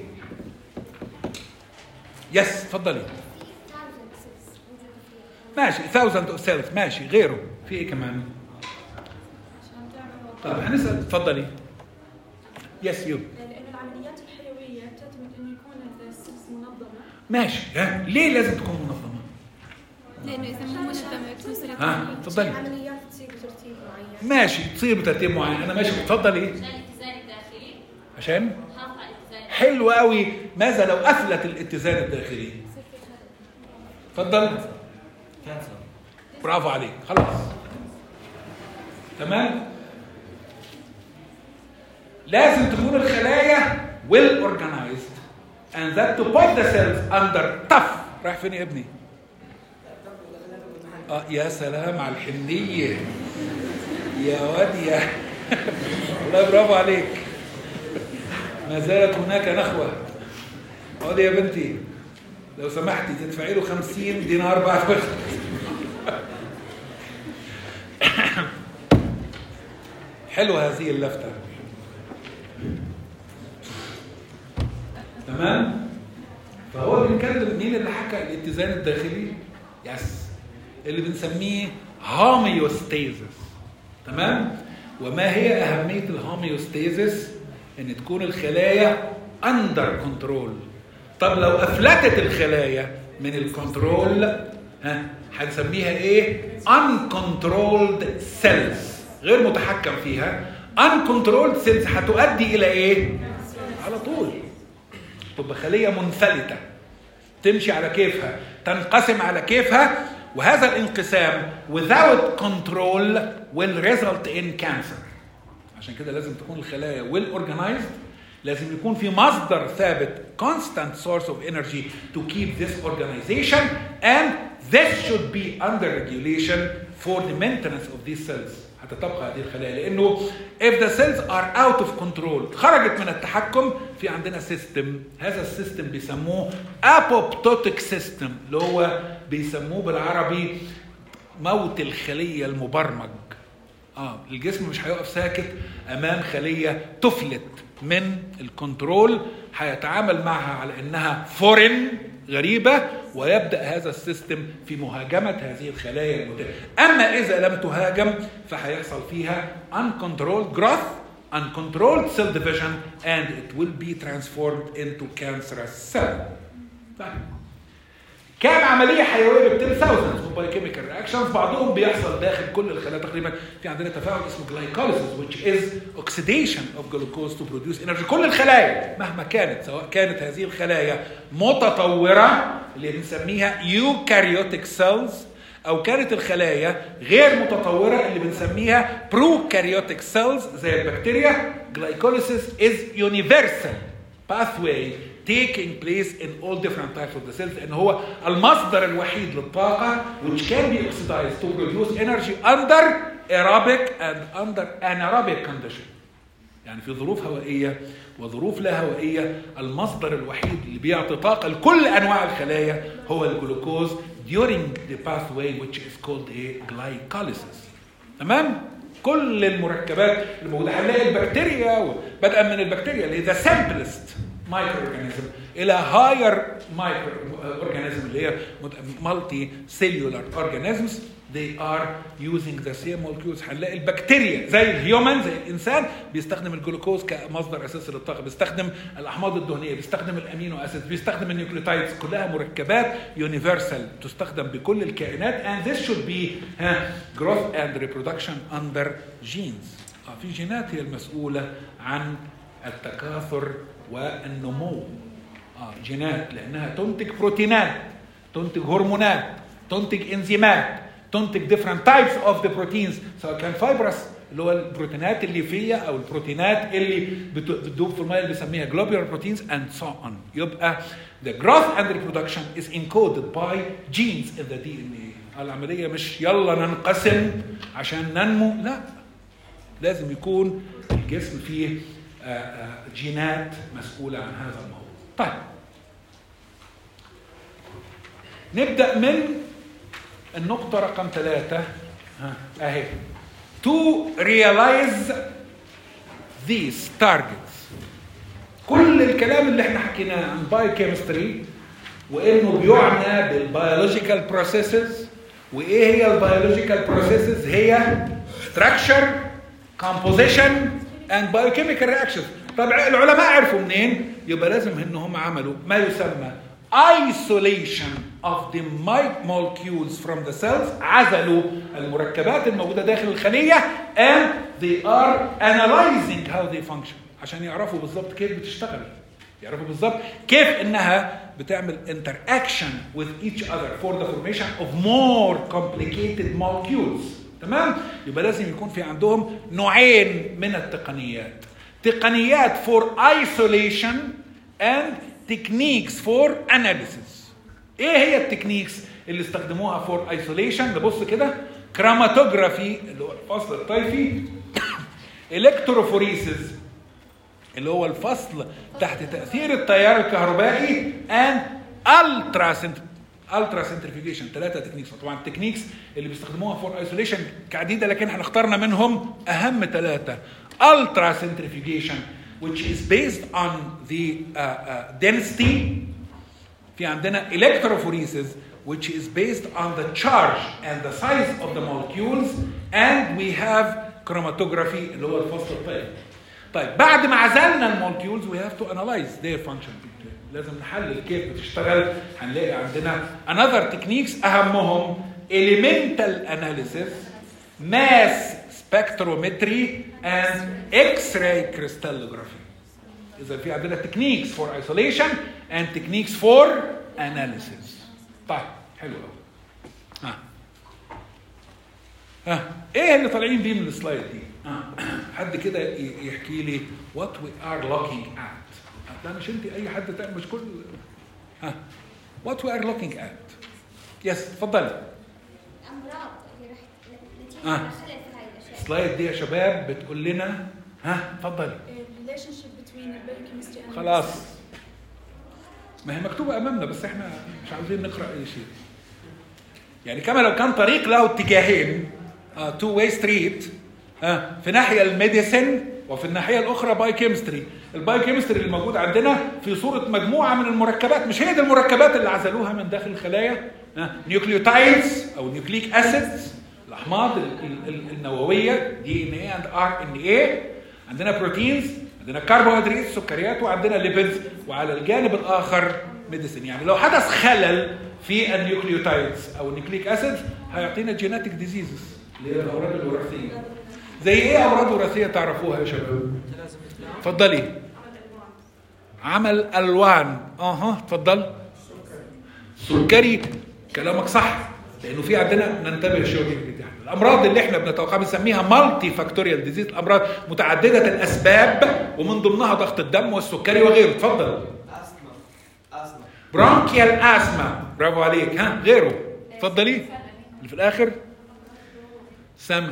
يس اتفضلي. ماشي thousand of cells ماشي، غيره في ايه كمان؟ طيب هنسأل اتفضلي. يس يو. ماشي. ها ليه لازم تكون منظمه؟ لانه اذا مو منظمه توصل ها اتفضلي. العمليات تصير بترتيب معين. ماشي تصير بترتيب معين. انا ماشي اتفضلي. عشان الاتزان الداخلي. عشان حافظ على الاتزان. حلو قوي. ماذا لو افلت الاتزان الداخلي؟ اتفضل. كانسر. برافو عليك. خلاص تمام. لازم تكون الخلايا well organized and that to put the cells under tough. رايح فين يا ابني؟ اه يا سلام على الحنية يا واد يا والله برافو عليك. ما زالت هناك نخوة. اقعدي يا بنتي لو سمحتي تدفعي له خمسين دينار بعد وقت. حلوة هذه اللفتة. تمام. فهو بنتكلم مين اللي حكى الاتزان الداخلي؟ يس اللي بنسميه هوميوستيزس. تمام. وما هي أهمية الهوميوستيزس؟ ان تكون الخلايا اندر كنترول. طب لو افلتت الخلايا من الكنترول ها هنسميها ايه؟ uncontrolled cells، غير متحكم فيها. uncontrolled cells هتؤدي الى ايه؟ على طول تبقى خلية منفلتة تمشي على كيفها، تنقسم على كيفها، وهذا الانقسام without control will result in cancer. عشان كده لازم تكون الخلايا well organized، لازم يكون في مصدر ثابت constant source of energy to keep this organization, and this should be under regulation for the maintenance of these cells حتى تبقى هذه الخلايا. لأنه if the cells are out of control خرجت من التحكم، في عندنا سيستم، هذا السيستم بيسموه apoptotic system اللي هو بيسموه بالعربي موت الخلية المبرمج. اه الجسم مش هيقف ساكت امام خليه تفلت من الكنترول، هيتعامل معها على انها فورين غريبه، ويبدا هذا السيستم في مهاجمه هذه الخلايا المتابعه. اما اذا لم تهاجم فهيحصل فيها uncontrolled growth, uncontrolled cell division, and it will be transformed into cancerous cell. طيب. كام عمليه حيويه بتتم thousands of biochemical reactions، بعضهم بيحصل داخل كل الخلايا تقريبا. في عندنا تفاعل اسمه glycolysis which is oxidation of glucose to produce energy. كل الخلايا مهما كانت، سواء كانت هذه الخلايا متطوره اللي بنسميها eukaryotic cells، او كانت الخلايا غير متطوره اللي بنسميها prokaryotic cells زي البكتيريا، glycolysis is universal pathway taking place in all different types of the cells، لأن هو المصدر الوحيد للطاقة which can be oxidized to produce energy under aerobic and under anaerobic condition. يعني في ظروف هوائية وظروف لا هوائية المصدر الوحيد اللي بيعطي طاقة لكل أنواع الخلايا هو الجلوكوز during the pathway which is called a glycolysis. تمام؟ كل المركبات اللي موجودة هنلاقي البكتيريا، بدءا من البكتيريا اللي هي the simplest microorganism الى higher microorganism اللي هي multi cellular organisms they are using the same molecules. هنلاقي البكتيريا زي الهيومن زي الانسان بيستخدم الجلوكوز كمصدر اساسي للطاقه، بيستخدم الاحماض الدهنيه، بيستخدم الامينو اسيد، بيستخدم النيوكليوتايدز، كلها مركبات يونيفرسال تستخدم بكل الكائنات. and this should be uh, growth and reproduction under genes. آه في جينات هي المسؤوله عن التكاثر والنمو. آه جينات لانها تنتج بروتينات، تنتج هرمونات، تنتج انزيمات، تنتج different types of the proteins، سواء كان فايبرس اللي هو البروتينات الليفيه او البروتينات اللي بتدوب في الميه اللي بنسميها globular proteins and so on. يبقى the growth and reproduction is encoded by genes in the دي إن إيه. العمليه مش يلا ننقسم عشان ننمو، لا، لازم يكون الجسم فيه جينات مسؤولة عن هذا الموضوع. طيب نبدأ من النقطة رقم ثلاثة اهي to realize these targets. كل الكلام اللي احنا حكيناه عن biochemistry وانه بيعنى بالبيولوجيكال بروسيسز، وايه هي البيولوجيكال بروسيسز؟ هي structure, composition and biochemical reactions. طب العلماء عرفوا منين؟ يبقى لازم ان هم عملوا ما يسمى isolation of the molecules from the cells، عزلوا المركبات الموجودة داخل الخلية and they are analyzing how they function عشان يعرفوا بالضبط كيف بتشتغل، يعرفوا بالضبط كيف انها بتعمل interaction with each other for the formation of more complicated molecules. تمام؟ يبقى لازم يكون في عندهم نوعين من التقنيات، تقنيات for isolation and techniques for analysis. ايه هي التكنيكس اللي استخدموها for isolation؟ نبص كده، كراماتوجرافي اللي هو الفصل الطيفي، الكتروفوريسيس اللي هو الفصل تحت تأثير التيار الكهربائي، and ultra الترا سنترفيوجيشن. ثلاثه تكنيكس. طبعا التكنيكس اللي بيستخدموها فور ايسوليشن كعديده، لكن احنا اخترنا منهم اهم ثلاثه. الترا سنترفيوجيشن which is based on the uh, uh, density. في عندنا electrophoresis which is based on the charge and the size of the molecules, and we have chromatography اللي هو الفصل الطيف. طيب بعد ما عزلنا المولكيولز we have to analyze their function. لازم نحلل كيف بتشتغل. هنلاقي عندنا another techniques اهمهم elemental analysis, mass spectrometry and x-ray crystallography. اذا في عندنا techniques for isolation and techniques for analysis. طيب حلو قوي. ها ها ايه اللي طالعين بيه من السلايد دي؟ ها حد كده يحكي لي what we are looking at. لا مش انت، اي حد تاني، مش كل ها what we are looking at. يس تفضلي. الامراض اللي رح نتيجه آه. خلل في هاي الاشياء. السلايد دي يا شباب بتقول لنا ها تفضلي. خلاص ما هي مكتوبه امامنا بس احنا مش عاوزين نقرا اي شيء. يعني كما لو كان طريق له اتجاهين، تو واي ستريت، في ناحيه الميديسن وفي الناحيه الاخرى بايوكيمستري. البايوكيمستري اللي موجود عندنا في صوره مجموعه من المركبات، مش هي دي المركبات اللي عزلوها من داخل الخلايا، نيوكليوتايدز او نيوكليك اسيدز، الاحماض النوويه دي ان اي اند ار ان اي. عندنا بروتينز، عندنا كربوهيدرات سكريات، وعندنا ليبيدز، وعلى الجانب الاخر ميديسن. يعني لو حدث خلل في النيوكليوتايدز او النيوكليك اسيدز هيعطينا جيناتيك ديزيزز اللي هي الامراض الوراثيه. زي ايه امراض وراثيه تعرفوها يا شباب؟ اتفضلي. عمل الوان. اها اتفضل. سكري. كلامك صح، لانه في عندنا ننتبه شويه. الامراض اللي احنا بنتوقعها بنسميها مالتي فاكتوريال ديزيز، الامراض متعدده الاسباب ومن ضمنها ضغط الدم والسكري وغيره. اتفضل. اسما اسما برونكيال اسما، برافو عليك. ها غيره اتفضلي. اللي في الاخر سما.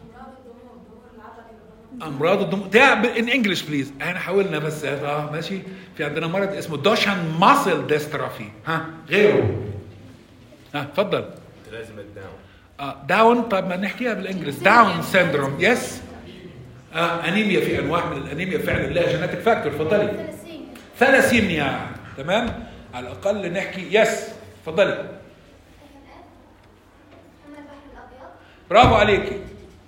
امراض الضمور ده ان انجلش بليز. احنا حاولنا بس اه ماشي. في عندنا مرض اسمه دوشان ماسل ديسترافي. ها غيره. ها اتفضل. لازم الداون. آه داون. طب ما نحكيها بالانجلش. داون سيندروم. يس. آه انيميا، في انواع من الانيميا فعلا لها جيناتيك فاكتور. اتفضلي. ثلاسيميا. تمام، على الاقل نحكي. يس اتفضلي. برافو عليكي.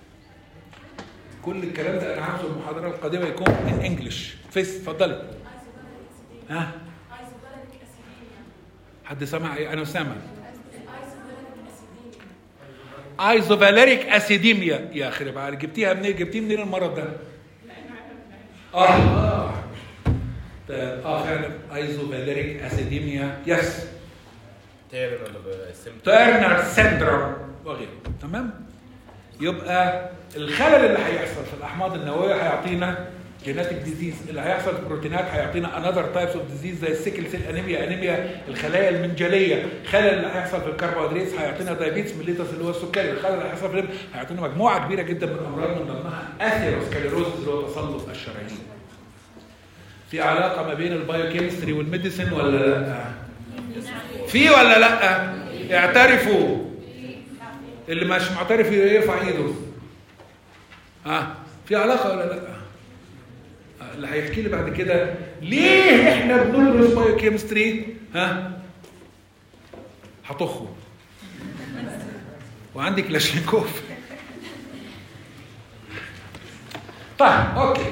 كل الكلام ده انا عاوز المحاضره القادمه يكون ان انجلش. فيس اتفضلي. ها حد سمع ايه؟ انا سامع. ايزوفاليريك اسيديميا. يا اخي بقى جبتيها منين؟ جبتيه منين المرض ده؟ اه اه اه فعلا ايزوفاليريك اسيديميا. يس. تيرنر سيندروم وغيره. تمام. يبقى الخلل اللي هيحصل في الاحماض النوويه هيعطينا جيناتيك ديزيز، اللي هيحصل في البروتينات هيعطينا انذر تايبس اوف ديزيز زي السيكل سيل انيميا، انيميا الخلايا المنجليه. الخلل اللي هيحصل في الكربوهيدرات هيعطينا دايابيتس ميليتس اللي هو السكري. الخلل اللي هيحصل في هيعطينا مجموعه كبيره جدا من الامراض من ضمنها اثيروسكليروسيس اللي هو تصلب الشرايين. في علاقه ما بين البايوكيمستري والميديسن ولا لا؟ في ولا لا؟ اعترفوا. اللي مش معترف يرفع ايده. اه في علاقه ولا لا؟ آه. اللي هيحكي لي بعد كده ليه احنا بندرس بايوكيمستري ها هطخه. وعندك كلاشينكوف. طيب اوكي.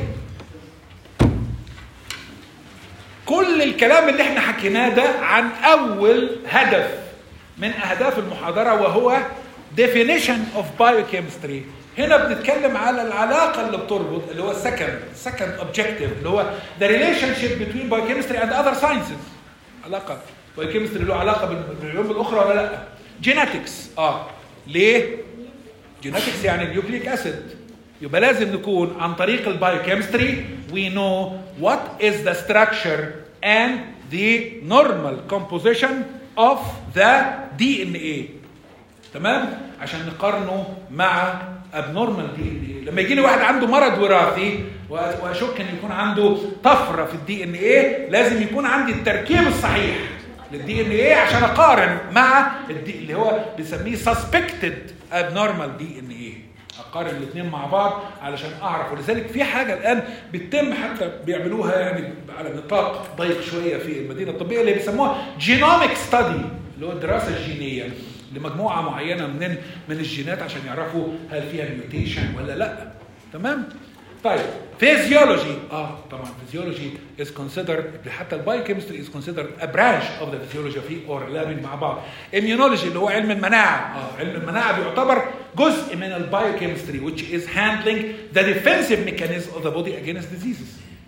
كل الكلام اللي احنا حكيناه ده عن اول هدف من اهداف المحاضره، وهو definition of biochemistry. هنا بنتكلم على العلاقة اللي بتربط، اللي هو second second objective، اللي هو the relationship between biochemistry and other sciences. علاقة biochemistry له علاقة بالعلوم الأخرى ولا لا؟ genetics. اه ليه؟ genetics يعني النيوكليك أسيد. يبقى لازم نكون عن طريق البايوكيمستري we know what is the structure and the normal composition of the دي إن إيه. تمام؟ عشان نقارنه مع abnormal دي إن إيه. لما يجي لي واحد عنده مرض وراثي واشك ان يكون عنده طفره في الدي ان ايه، لازم يكون عندي التركيب الصحيح للدي ان ايه عشان اقارن مع الدي اللي هو بنسميه suspected abnormal دي ان ايه. اقارن الاثنين مع بعض علشان اعرف. ولذلك في حاجه الان بتتم حتى بيعملوها يعني على نطاق ضيق شويه في المدينه الطبيه اللي بيسموها جينوميك ستادي، اللي هو الدراسه الجينيه لمجموعه معينه من من الجينات عشان يعرفوا هل فيها ميوتيشن ولا لا. تمام؟ طيب فيزيولوجي. اه طبعا فيزيولوجي is considered، حتى البايوكيمستري is considered a branch of the physiology في overlapping مع بعض. immunology اللي هو علم المناعه. اه علم المناعه بيعتبر جزء من البايوكيمستري which is handling the defensive mechanism of the body against diseases.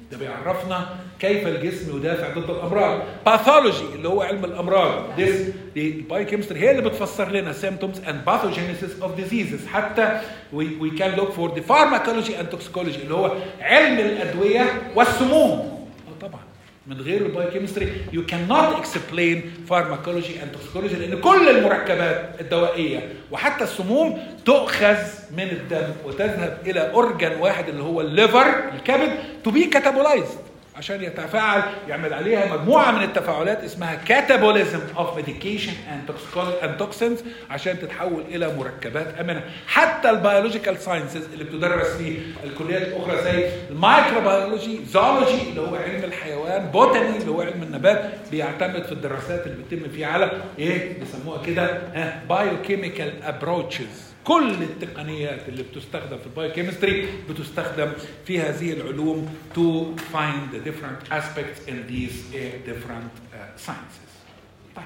ده بيعرفنا كيف الجسم يدافع ضد الامراض. باثولوجي اللي هو علم الامراض، this the biochemistry هي اللي بتفسر لنا symptoms and pathogenesis of diseases. حتى we we can look for the pharmacology and toxicology اللي هو علم الادويه والسموم. اه طبعا من غير البايوكيمستري you cannot explain pharmacology and toxicology، لان كل المركبات الدوائيه وحتى السموم تؤخذ من الدم وتذهب الى اورجان واحد اللي هو الليفر الكبد to be catabolized عشان يتفاعل، يعمل عليها مجموعه من التفاعلات اسمها catabolism of medication and toxins عشان تتحول الى مركبات امنه. حتى البيولوجيكال ساينسز اللي بتدرس في الكليات الاخرى زي الميكروبيولوجي، زولوجي اللي هو علم الحيوان، بوتاني اللي هو علم النبات، بيعتمد في الدراسات اللي بتتم فيه على ايه بيسموها كده بايوكيميكال ابروتشز. كل التقنيات اللي بتستخدم في البايوكيمستري بتستخدم في هذه العلوم to find the different aspects in these uh, different uh, sciences. طيب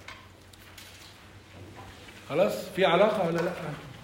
خلاص في علاقة ولا لا؟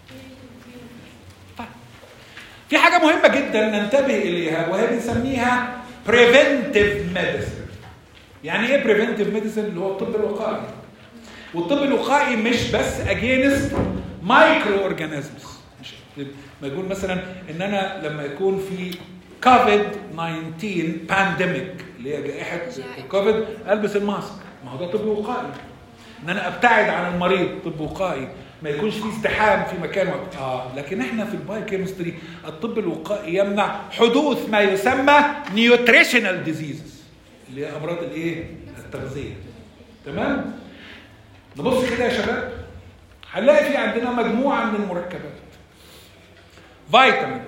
طيب في حاجة مهمة جدا ننتبه إليها وهي بنسميها preventive medicine. يعني إيه preventive medicine؟ اللي هو الطب الوقائي. والطب الوقائي مش بس against مايكرو اورجانيزمز. ما يقول مثلا ان انا لما يكون في كوفيد تسعة عشر بانديميك اللي هي جائحه الكوفيد البس الماسك، ما هو ده طب وقائي. ان انا ابتعد عن المريض طب وقائي، ما يكونش في ازدحام في مكان وقت. اه لكن احنا في البايوكيمستري الطب الوقائي يمنع حدوث ما يسمى نيوتريشنال ديزيزز اللي هي امراض الايه؟ التغذيه. تمام؟ نبص كده يا شباب، هنلاقي في عندنا مجموعة من المركبات. فيتامينز،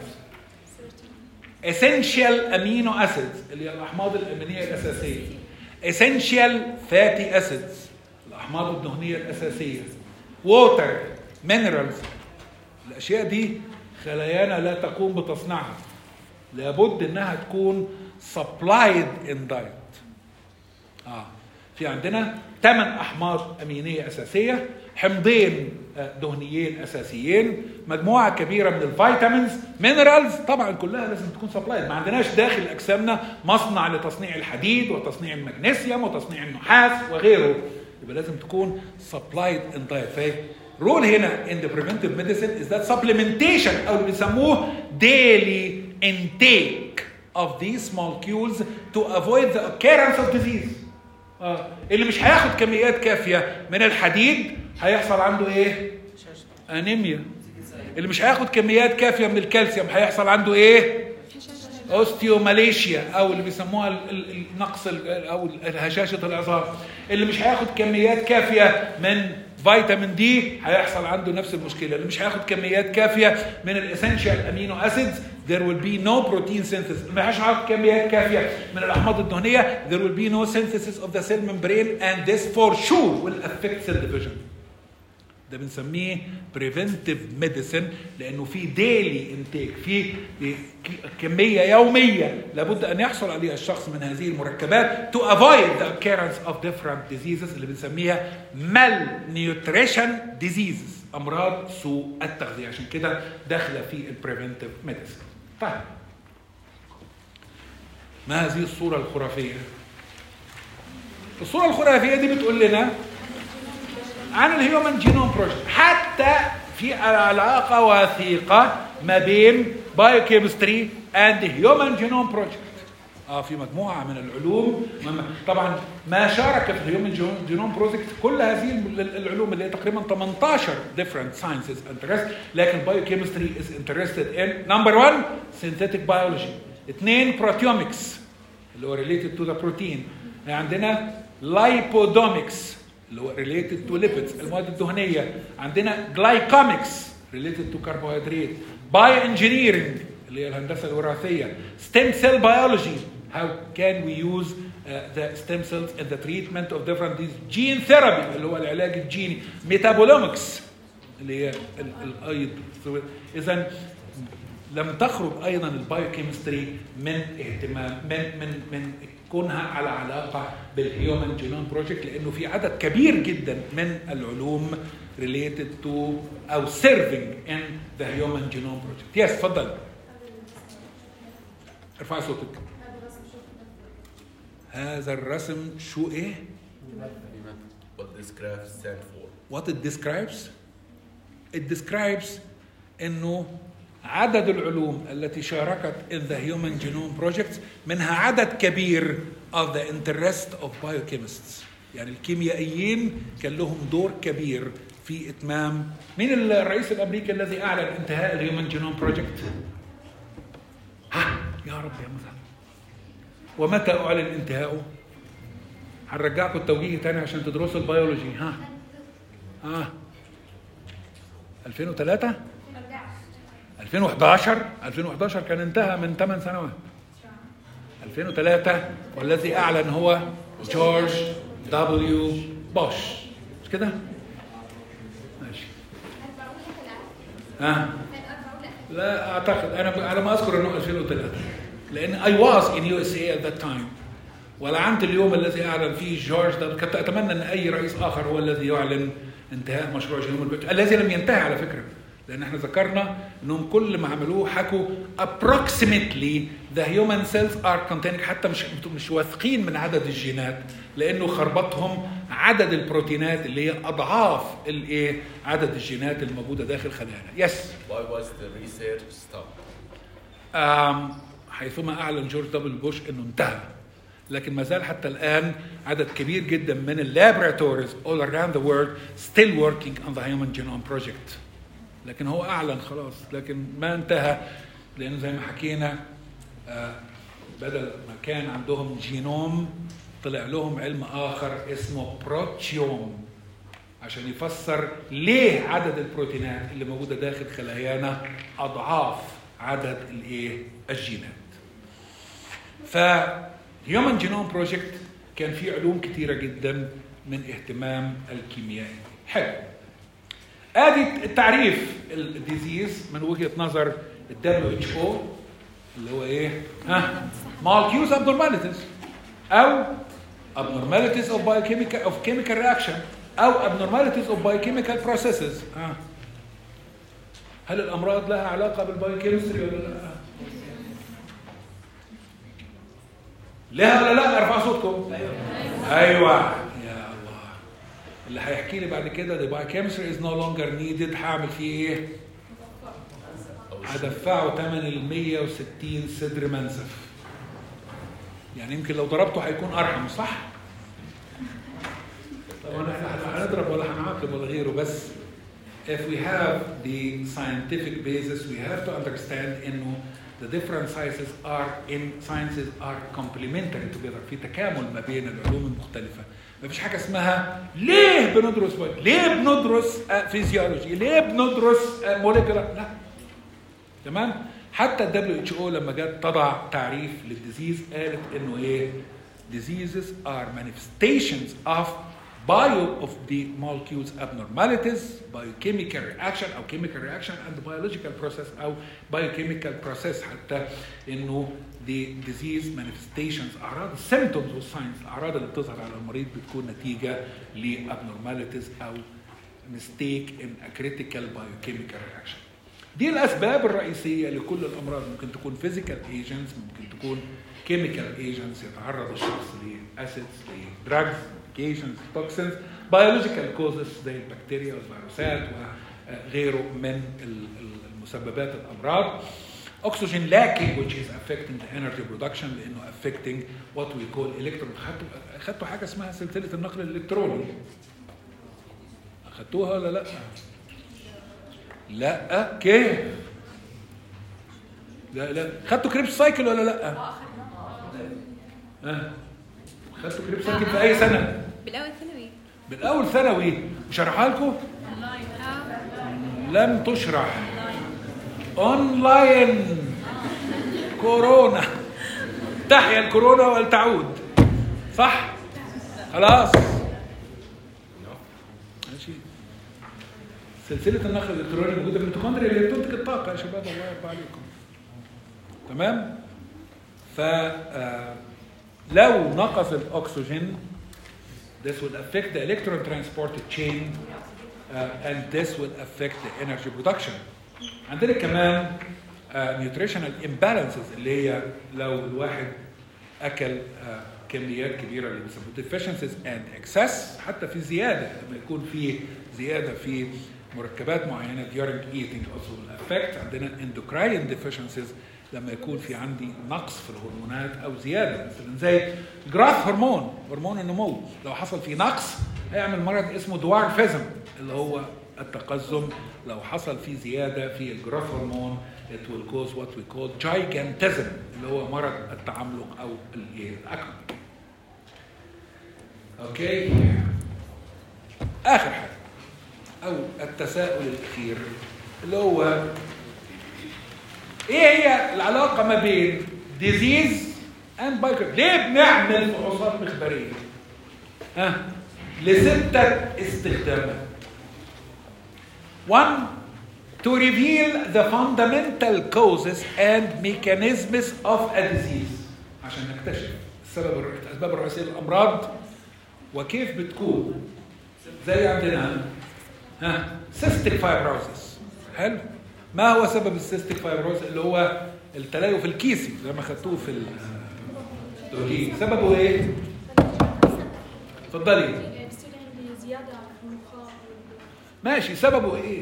essential amino acids اللي هي الأحماض الأمينية الأساسية، essential fatty acids الأحماض الدهنية الأساسية، water، minerals. الأشياء دي خلايانا لا تقوم بتصنيعها، لابد إنها تكون supplied in diet. آه في عندنا ثمان أحماض أمينية أساسية، حمضين دهنيين اساسيين، مجموعه كبيره من الفيتامينز، مينرالز، طبعا كلها لازم تكون سبلايد. ما عندناش داخل اجسامنا مصنع لتصنيع الحديد وتصنيع المغنيسيوم وتصنيع النحاس وغيره، يبقى لازم تكون سبلايد ان دايت. فاهم رول هنا in the preventive medicine is that supplementation او اللي بيسموه daily intake of these molecules to avoid the occurrence of disease. آه. اللي مش هياخد كميات كافيه من الحديد هيحصل عنده ايه؟ انيميا. اللي مش هياخد كميات كافيه من الكالسيوم هيحصل عنده ايه؟ اوستيوماليشيا او اللي بيسموها النقص او هشاشه العظام. اللي مش هياخد كميات كافيه من فيتامين دي هيحصل عنده نفس المشكله. اللي مش هياخد كميات كافيه من الاسنشال امينو اسيدز there will be no protein synthesis. ما هياخد كميات كافيه من الاحماض الدهنيه there will be no synthesis of the cell membrane and this for sure will affect cell division. ده بنسميه preventive medicine لانه في daily intake، في كميه يوميه لابد ان يحصل عليها الشخص من هذه المركبات to avoid the occurrence of different diseases اللي بنسميها malnutrition diseases، امراض سوء التغذيه. عشان كده داخله في preventive medicine. طيب ما هذه الصوره الخرافيه؟ الصوره الخرافيه دي بتقول لنا عن الهيومن جينوم بروجكت. حتى في علاقة وثيقة ما بين بايوكيمستري اند هيومن جينوم بروجكت. اه في مجموعة من العلوم طبعا ما شارك في الهيومن جينوم بروجكت كل هذه العلوم اللي هي تقريبا ثمانية عشر different sciences interest، لكن بايوكيمستري is interested in number one synthetic biology، اثنين proteomics اللي هو related to the protein، عندنا lipodomics اللي هو related to lipids المواد الدهنية، عندنا glycomics related to carbohydrate، bioengineering اللي هي الهندسة الوراثية، stem cell biology how can we use uh, the stem cells in the treatment of different diseases، gene therapy اللي هو العلاج الجيني، metabolomics اللي هي الأيض. إذن لم تخرج أيضا البايوكيمستري من اهتمام من من من كونها على علاقة بالهيومن جينوم بروجكت، لأنه في عدد كبير جدا من العلوم related to أو serving in the human genome project. يس تفضل ارفعي صوتك. هذا الرسم شو ايه؟ What this graph stand for. What it describes? It describes انه عدد العلوم التي شاركت in the Human Genome Project منها عدد كبير of the interest of biochemists. يعني الكيميائيين كان لهم دور كبير في إتمام. مين الرئيس الأمريكي الذي أعلن انتهاء الهيومن جينوم بروجكت؟ ها يا رب يا مثلا. ومتى أعلن انتهاؤه؟ هنرجعكم التوجيه تاني عشان تدرسوا البيولوجي. ها ها ألفين وثلاثة ألفين وإحدى عشر ألفين وإحدى عشر كان انتهى من ثمان سنوات. ألفين وثلاثة والذي أعلن هو جورج دبليو بوش. مش كده؟ ماشي. ها؟ لا أعتقد أنا على ما أذكر إنه ألفين وثلاثة لأن I was in يو إس إيه at that time. ولعنت اليوم الذي أعلن فيه جورج دبليو. كنت أتمنى أن أي رئيس آخر هو الذي يعلن انتهاء مشروع جينوم البيولوجي الذي لم ينتهي على فكرة. لأن احنا ذكرنا انهم كل ما عملوه حكوا approximately the human cells are containing حتى مش مش واثقين من عدد الجينات لأنه خربطهم عدد البروتينات اللي هي أضعاف الايه عدد الجينات الموجودة داخل خلايانا. يس. Why was the research stopped? um, حيثما أعلن جورج دبليو بوش إنه انتهى. لكن ما زال حتى الآن عدد كبير جدا من اللابراتوريز all around the world still working on the human genome project. لكن هو أعلن خلاص لكن ما انتهى لأنه زي ما حكينا آه بدل ما كان عندهم جينوم طلع لهم علم آخر اسمه بروتيوم عشان يفسر ليه عدد البروتينات اللي موجودة داخل خلايانا أضعاف عدد الإيه الجينات. ف Human Genome Project كان فيه علوم كتيرة جدا من اهتمام الكيميائي. حلو. ادي التعريف الديزيز من وجهة نظر ال دبليو اتش او اللي هو ايه؟ ها؟ molecules abnormalities او abnormalities of biochemical of chemical reaction او abnormalities of biochemical processes. ها. هل الامراض لها علاقة بالبايوكيمستري ولا لا؟ لها ولا لا؟ ارفعوا صوتكم. ايوه. ايوه يا الله. اللي هيحكي لي بعد كده the biochemistry is no longer needed هعمل فيه ايه؟ هدفعه ثمن ال مية وستين صدر منسف. يعني يمكن لو ضربته هيكون ارحم صح؟ طبعا احنا هنضرب ولا هنعاقب ولا غيره بس if we have the scientific basis we have to understand انه the different sciences are in sciences are complementary together في تكامل ما بين العلوم المختلفة. ما فيش حاجة اسمها ليه بندرس بي... ليه بندرس فيزيولوجي ليه بندرس موليكولار لا تمام. حتى ال دبليو اتش او لما جت تضع تعريف للديزيز قالت انه ايه diseases are manifestations of bio of the molecules abnormalities biochemical reaction او chemical reaction and biological process او biochemical process حتى انه the disease manifestations اعراض symptoms والsigns الاعراض اللي بتظهر على المريض بتكون نتيجه ل abnormalities او mistake in a critical biochemical reaction. دي الاسباب الرئيسيه لكل الامراض. ممكن تكون physical agents ممكن تكون chemical agents يتعرض الشخص لاسيدز لدراجز medications toxins biological causes زي البكتيريا والفيروسات وغيره من المسببات الامراض. oxygen lacking which is affecting the energy production لانه affecting what we call electron. خدتوا خدتوا حاجه اسمها سلسله النقل الالكتروني اخدتوها ولا لا؟ لا كيف؟ لا لا خدتوا كريبس سايكل ولا لا؟ اه خدتوا كريبس سايكل في اي سنه؟ بالاول ثانوي. بالاول ثانوي وشرحها لكم؟ لم تشرح. اونلاين. كورونا. تحيا الكورونا ولتعود. صح؟ خلاص. ماشي. سلسله النقل الالكتروني موجوده في الميتوكوندريا اللي بتنتج الطاقه يا شباب الله يرضى عليكم. تمام؟ ف لو نقص الاكسجين this will affect the electron transport chain uh, and this will affect the energy production. عندنا كمان uh, nutritional imbalances اللي هي لو الواحد اكل uh, كميات كبيره اللي بيسموه deficiencies and excess، حتى في زياده لما يكون في زياده في مركبات معينه during eating also will affect. عندنا endocrine deficiencies لما يكون في عندي نقص في الهرمونات او زياده، مثلا زي جراث هرمون، هرمون النمو، لو حصل فيه نقص هيعمل مرض اسمه دوارفيزم اللي هو التقزم. لو حصل فيه زياده في الجراث هرمون it will cause what we call gigantism اللي هو مرض التعملق او الاكمه. اوكي، اخر حاجه او التساؤل الاخير اللي هو ايه هي العلاقه ما بين ديزيز اند بايكر؟ ليه بنعمل فحوصات مخبريه؟ ها لسته استخدامات. one to reveal the fundamental causes and mechanisms of a disease، عشان نكتشف السبب الاسباب الرئيسيه للامراض وكيف بتكون. زي عندنا ها cystic fibrosis. حلو، ما هو سبب السيستيك فايبروز؟ اللي هو التليف الكيسي زي ما خدتوه في التوجيه. سببه ايه؟ اتفضلي. زياده في المخاط. ماشي، سببه ايه؟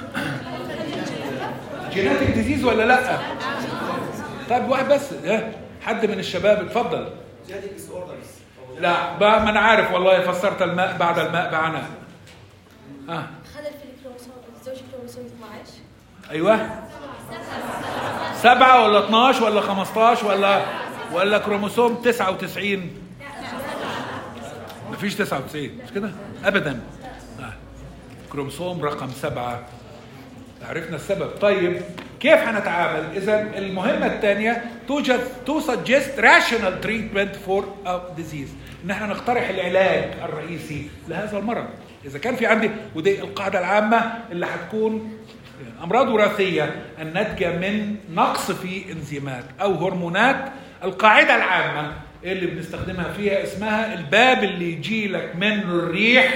جيناتيك ديزيز ولا لا؟ طيب واحد بس، ها حد من الشباب اتفضل. جيناتيك ديس اوردرز. لا بقى ما انا عارف والله، فسرت الماء بعد الماء بعناء. ها خلل في الكروموسوم الزوجي كروموسوم اثناشر. ايوه، سبعة ولا اثناشر ولا خمستاشر ولا ولا كروموسوم تسعة وتسعين؟ مفيش تسعة وتسعين مش كده ابدا. آه. كروموسوم رقم سبعة. عرفنا السبب. طيب كيف هنتعامل؟ اذا المهمه الثانيه توجد تو suggest rational treatment for a disease، ان احنا نقترح العلاج الرئيسي لهذا المرض. اذا كان في عندي، ودي القاعده العامه اللي هتكون امراض وراثيه الناتجه من نقص في انزيمات او هرمونات، القاعده العامه اللي بنستخدمها فيها اسمها الباب اللي يجي لك منه الريح.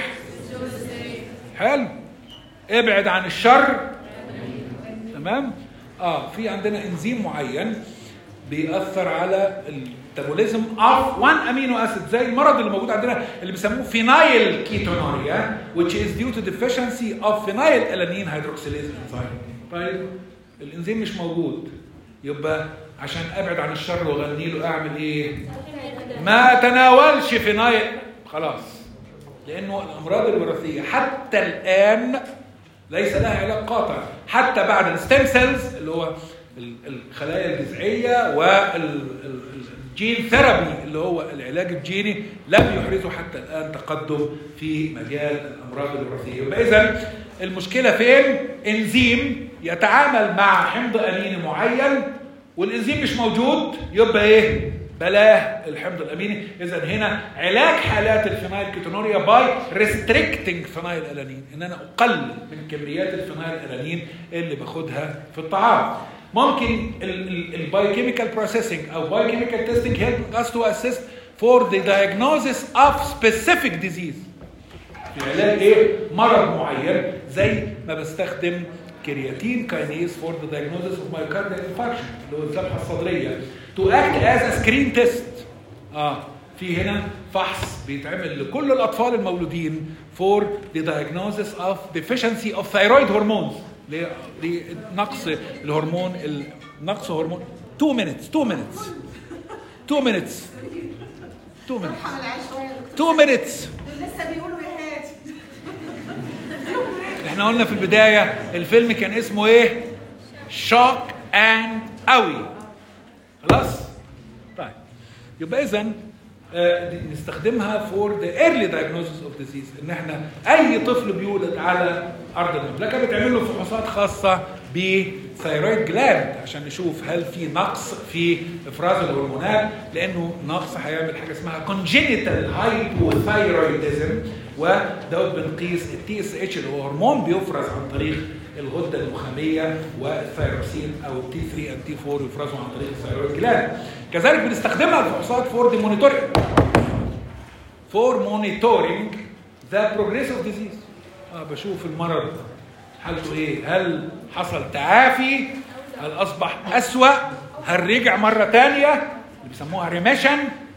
حلو، ابعد عن الشر. تمام. اه في عندنا انزيم معين بيأثر على التابوليزم اوف وان امينو اسيد، زي المرض اللي موجود عندنا اللي بيسموه فينايل كيتونوريا which is due to deficiency of phenyl alanine hydroxylase enzyme. طيب الانزيم مش موجود، يبقى عشان ابعد عن الشر واغني له اعمل ايه؟ ما تناولش فينايل خلاص، لانه الامراض الوراثيه حتى الان ليس لها علاج قاطع. حتى بعد الستيم سيلز اللي هو الخلايا الجذعيه والجين ثيرابي اللي هو العلاج الجيني لم يحرزوا حتى الان تقدم في مجال الامراض الوراثيه. يبقى اذا المشكله فين؟ انزيم يتعامل مع حمض اميني معين والانزيم مش موجود، يبقى ايه؟ بلاه الحمض الاميني. اذا هنا علاج حالات الفينايل كيتونوريا باي ريستريكتنج فينايل الانين، ان انا اقلل من كميات الفينايل الانين اللي باخدها في الطعام. ممكن البايوكيميكال بروسيسنج او بايوكيميكال تيستنج help us to assist for the diagnosis of specific disease. في علاج ايه؟ مرض معين، زي ما بستخدم كرياتين كاينيز for the diagnosis of myocardial infarction اللي هو الذبحه الصدريه to act as a screen test. اه في هنا فحص بيتعمل لكل الاطفال المولودين for the diagnosis of deficiency of thyroid hormones، لنقص الهرمون نقص هرمون two minutes two minutes two minutes two minutes two minutes لسه بيقولوا يا هادي. احنا قلنا في البدايه الفيلم كان اسمه ايه؟ شوك اند قوي. خلاص؟ طيب يبقى اذا آه نستخدمها فور ذا ايرلي دايجنوستس اوف ديزيز، ان احنا اي طفل بيولد على ارض المملكه بتعمل له فحوصات خاصه بثايرويد جلاند عشان نشوف هل في نقص في افراز الهرمونات، لانه نقص هيعمل حاجه اسمها كونجينيتال هايبوثايرويدزم، ودوت بنقيس التي اس اتش اللي هو هرمون بيفرز عن طريق الغده النخاميه، والثايروسين او التي ثلاثة and تي أربعة يفرزوا عن طريق الثايرويد جلاند. كذلك بنستخدمها الفحوصات فور ذا مونيتورنج فور مونيتورنج ذا بروجريسيف ديزيز. اه بشوف المرض حالته ايه، هل حصل تعافي، هل اصبح اسوأ، هل رجع مره ثانيه اللي بيسموها ريميشن،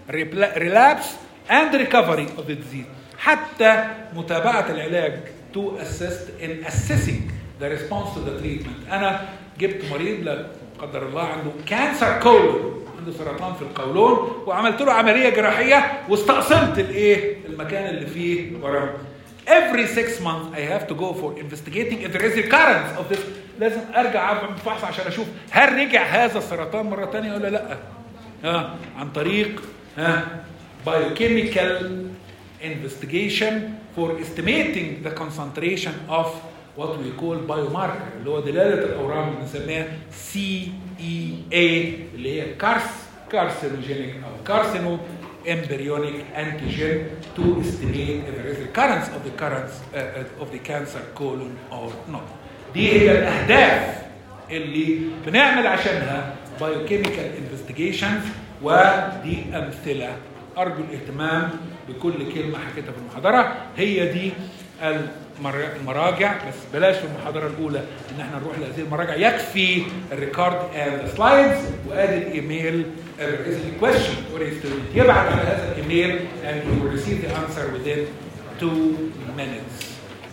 relapse and recovery of the disease. حتى متابعة العلاج to assist in assessing the response to the treatment. أنا جبت مريض لا قدر الله عنده كانسر كولون، عنده سرطان في القولون، وعملت له عملية جراحية واستأصلت الايه المكان اللي فيه ورم. Every six months I have to go for investigating if there is recurrence of this. لازم ارجع اعمل فحص عشان اشوف هل رجع هذا السرطان مرة تانية ولا لا. ها عن طريق ها biochemical investigation for estimating the concentration of what we call biomarker اللي هو دلالة الأورام اللي بنسميها سي إي إيه اللي هي كارس carcinogenic أو carcino embryonic antigen to estimate if there is recurrence of the currents uh, of the cancer colon or not. دي هي الأهداف اللي بنعمل عشانها biochemical investigations، ودي أمثلة. أرجو الاهتمام بكل كلمة حكيتها في المحاضرة. هي دي المراجع، بس بلاش في المحاضرة الأولى إن احنا نروح لهذه المراجع، يكفي الريكورد and the slides وآدي الإيميل. there is a question or a student يبعت على هذا الإيميل and you will receive the answer within two minutes.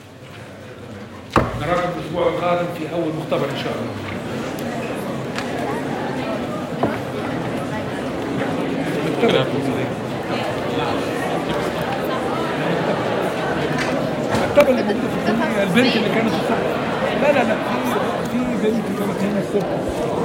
نراكم الأسبوع القادم في أول مختبر إن شاء الله. المكتبة اللي موجودة في البنت اللي كانت الصبح. لا لا لا في في بنت كانت هنا الصبح.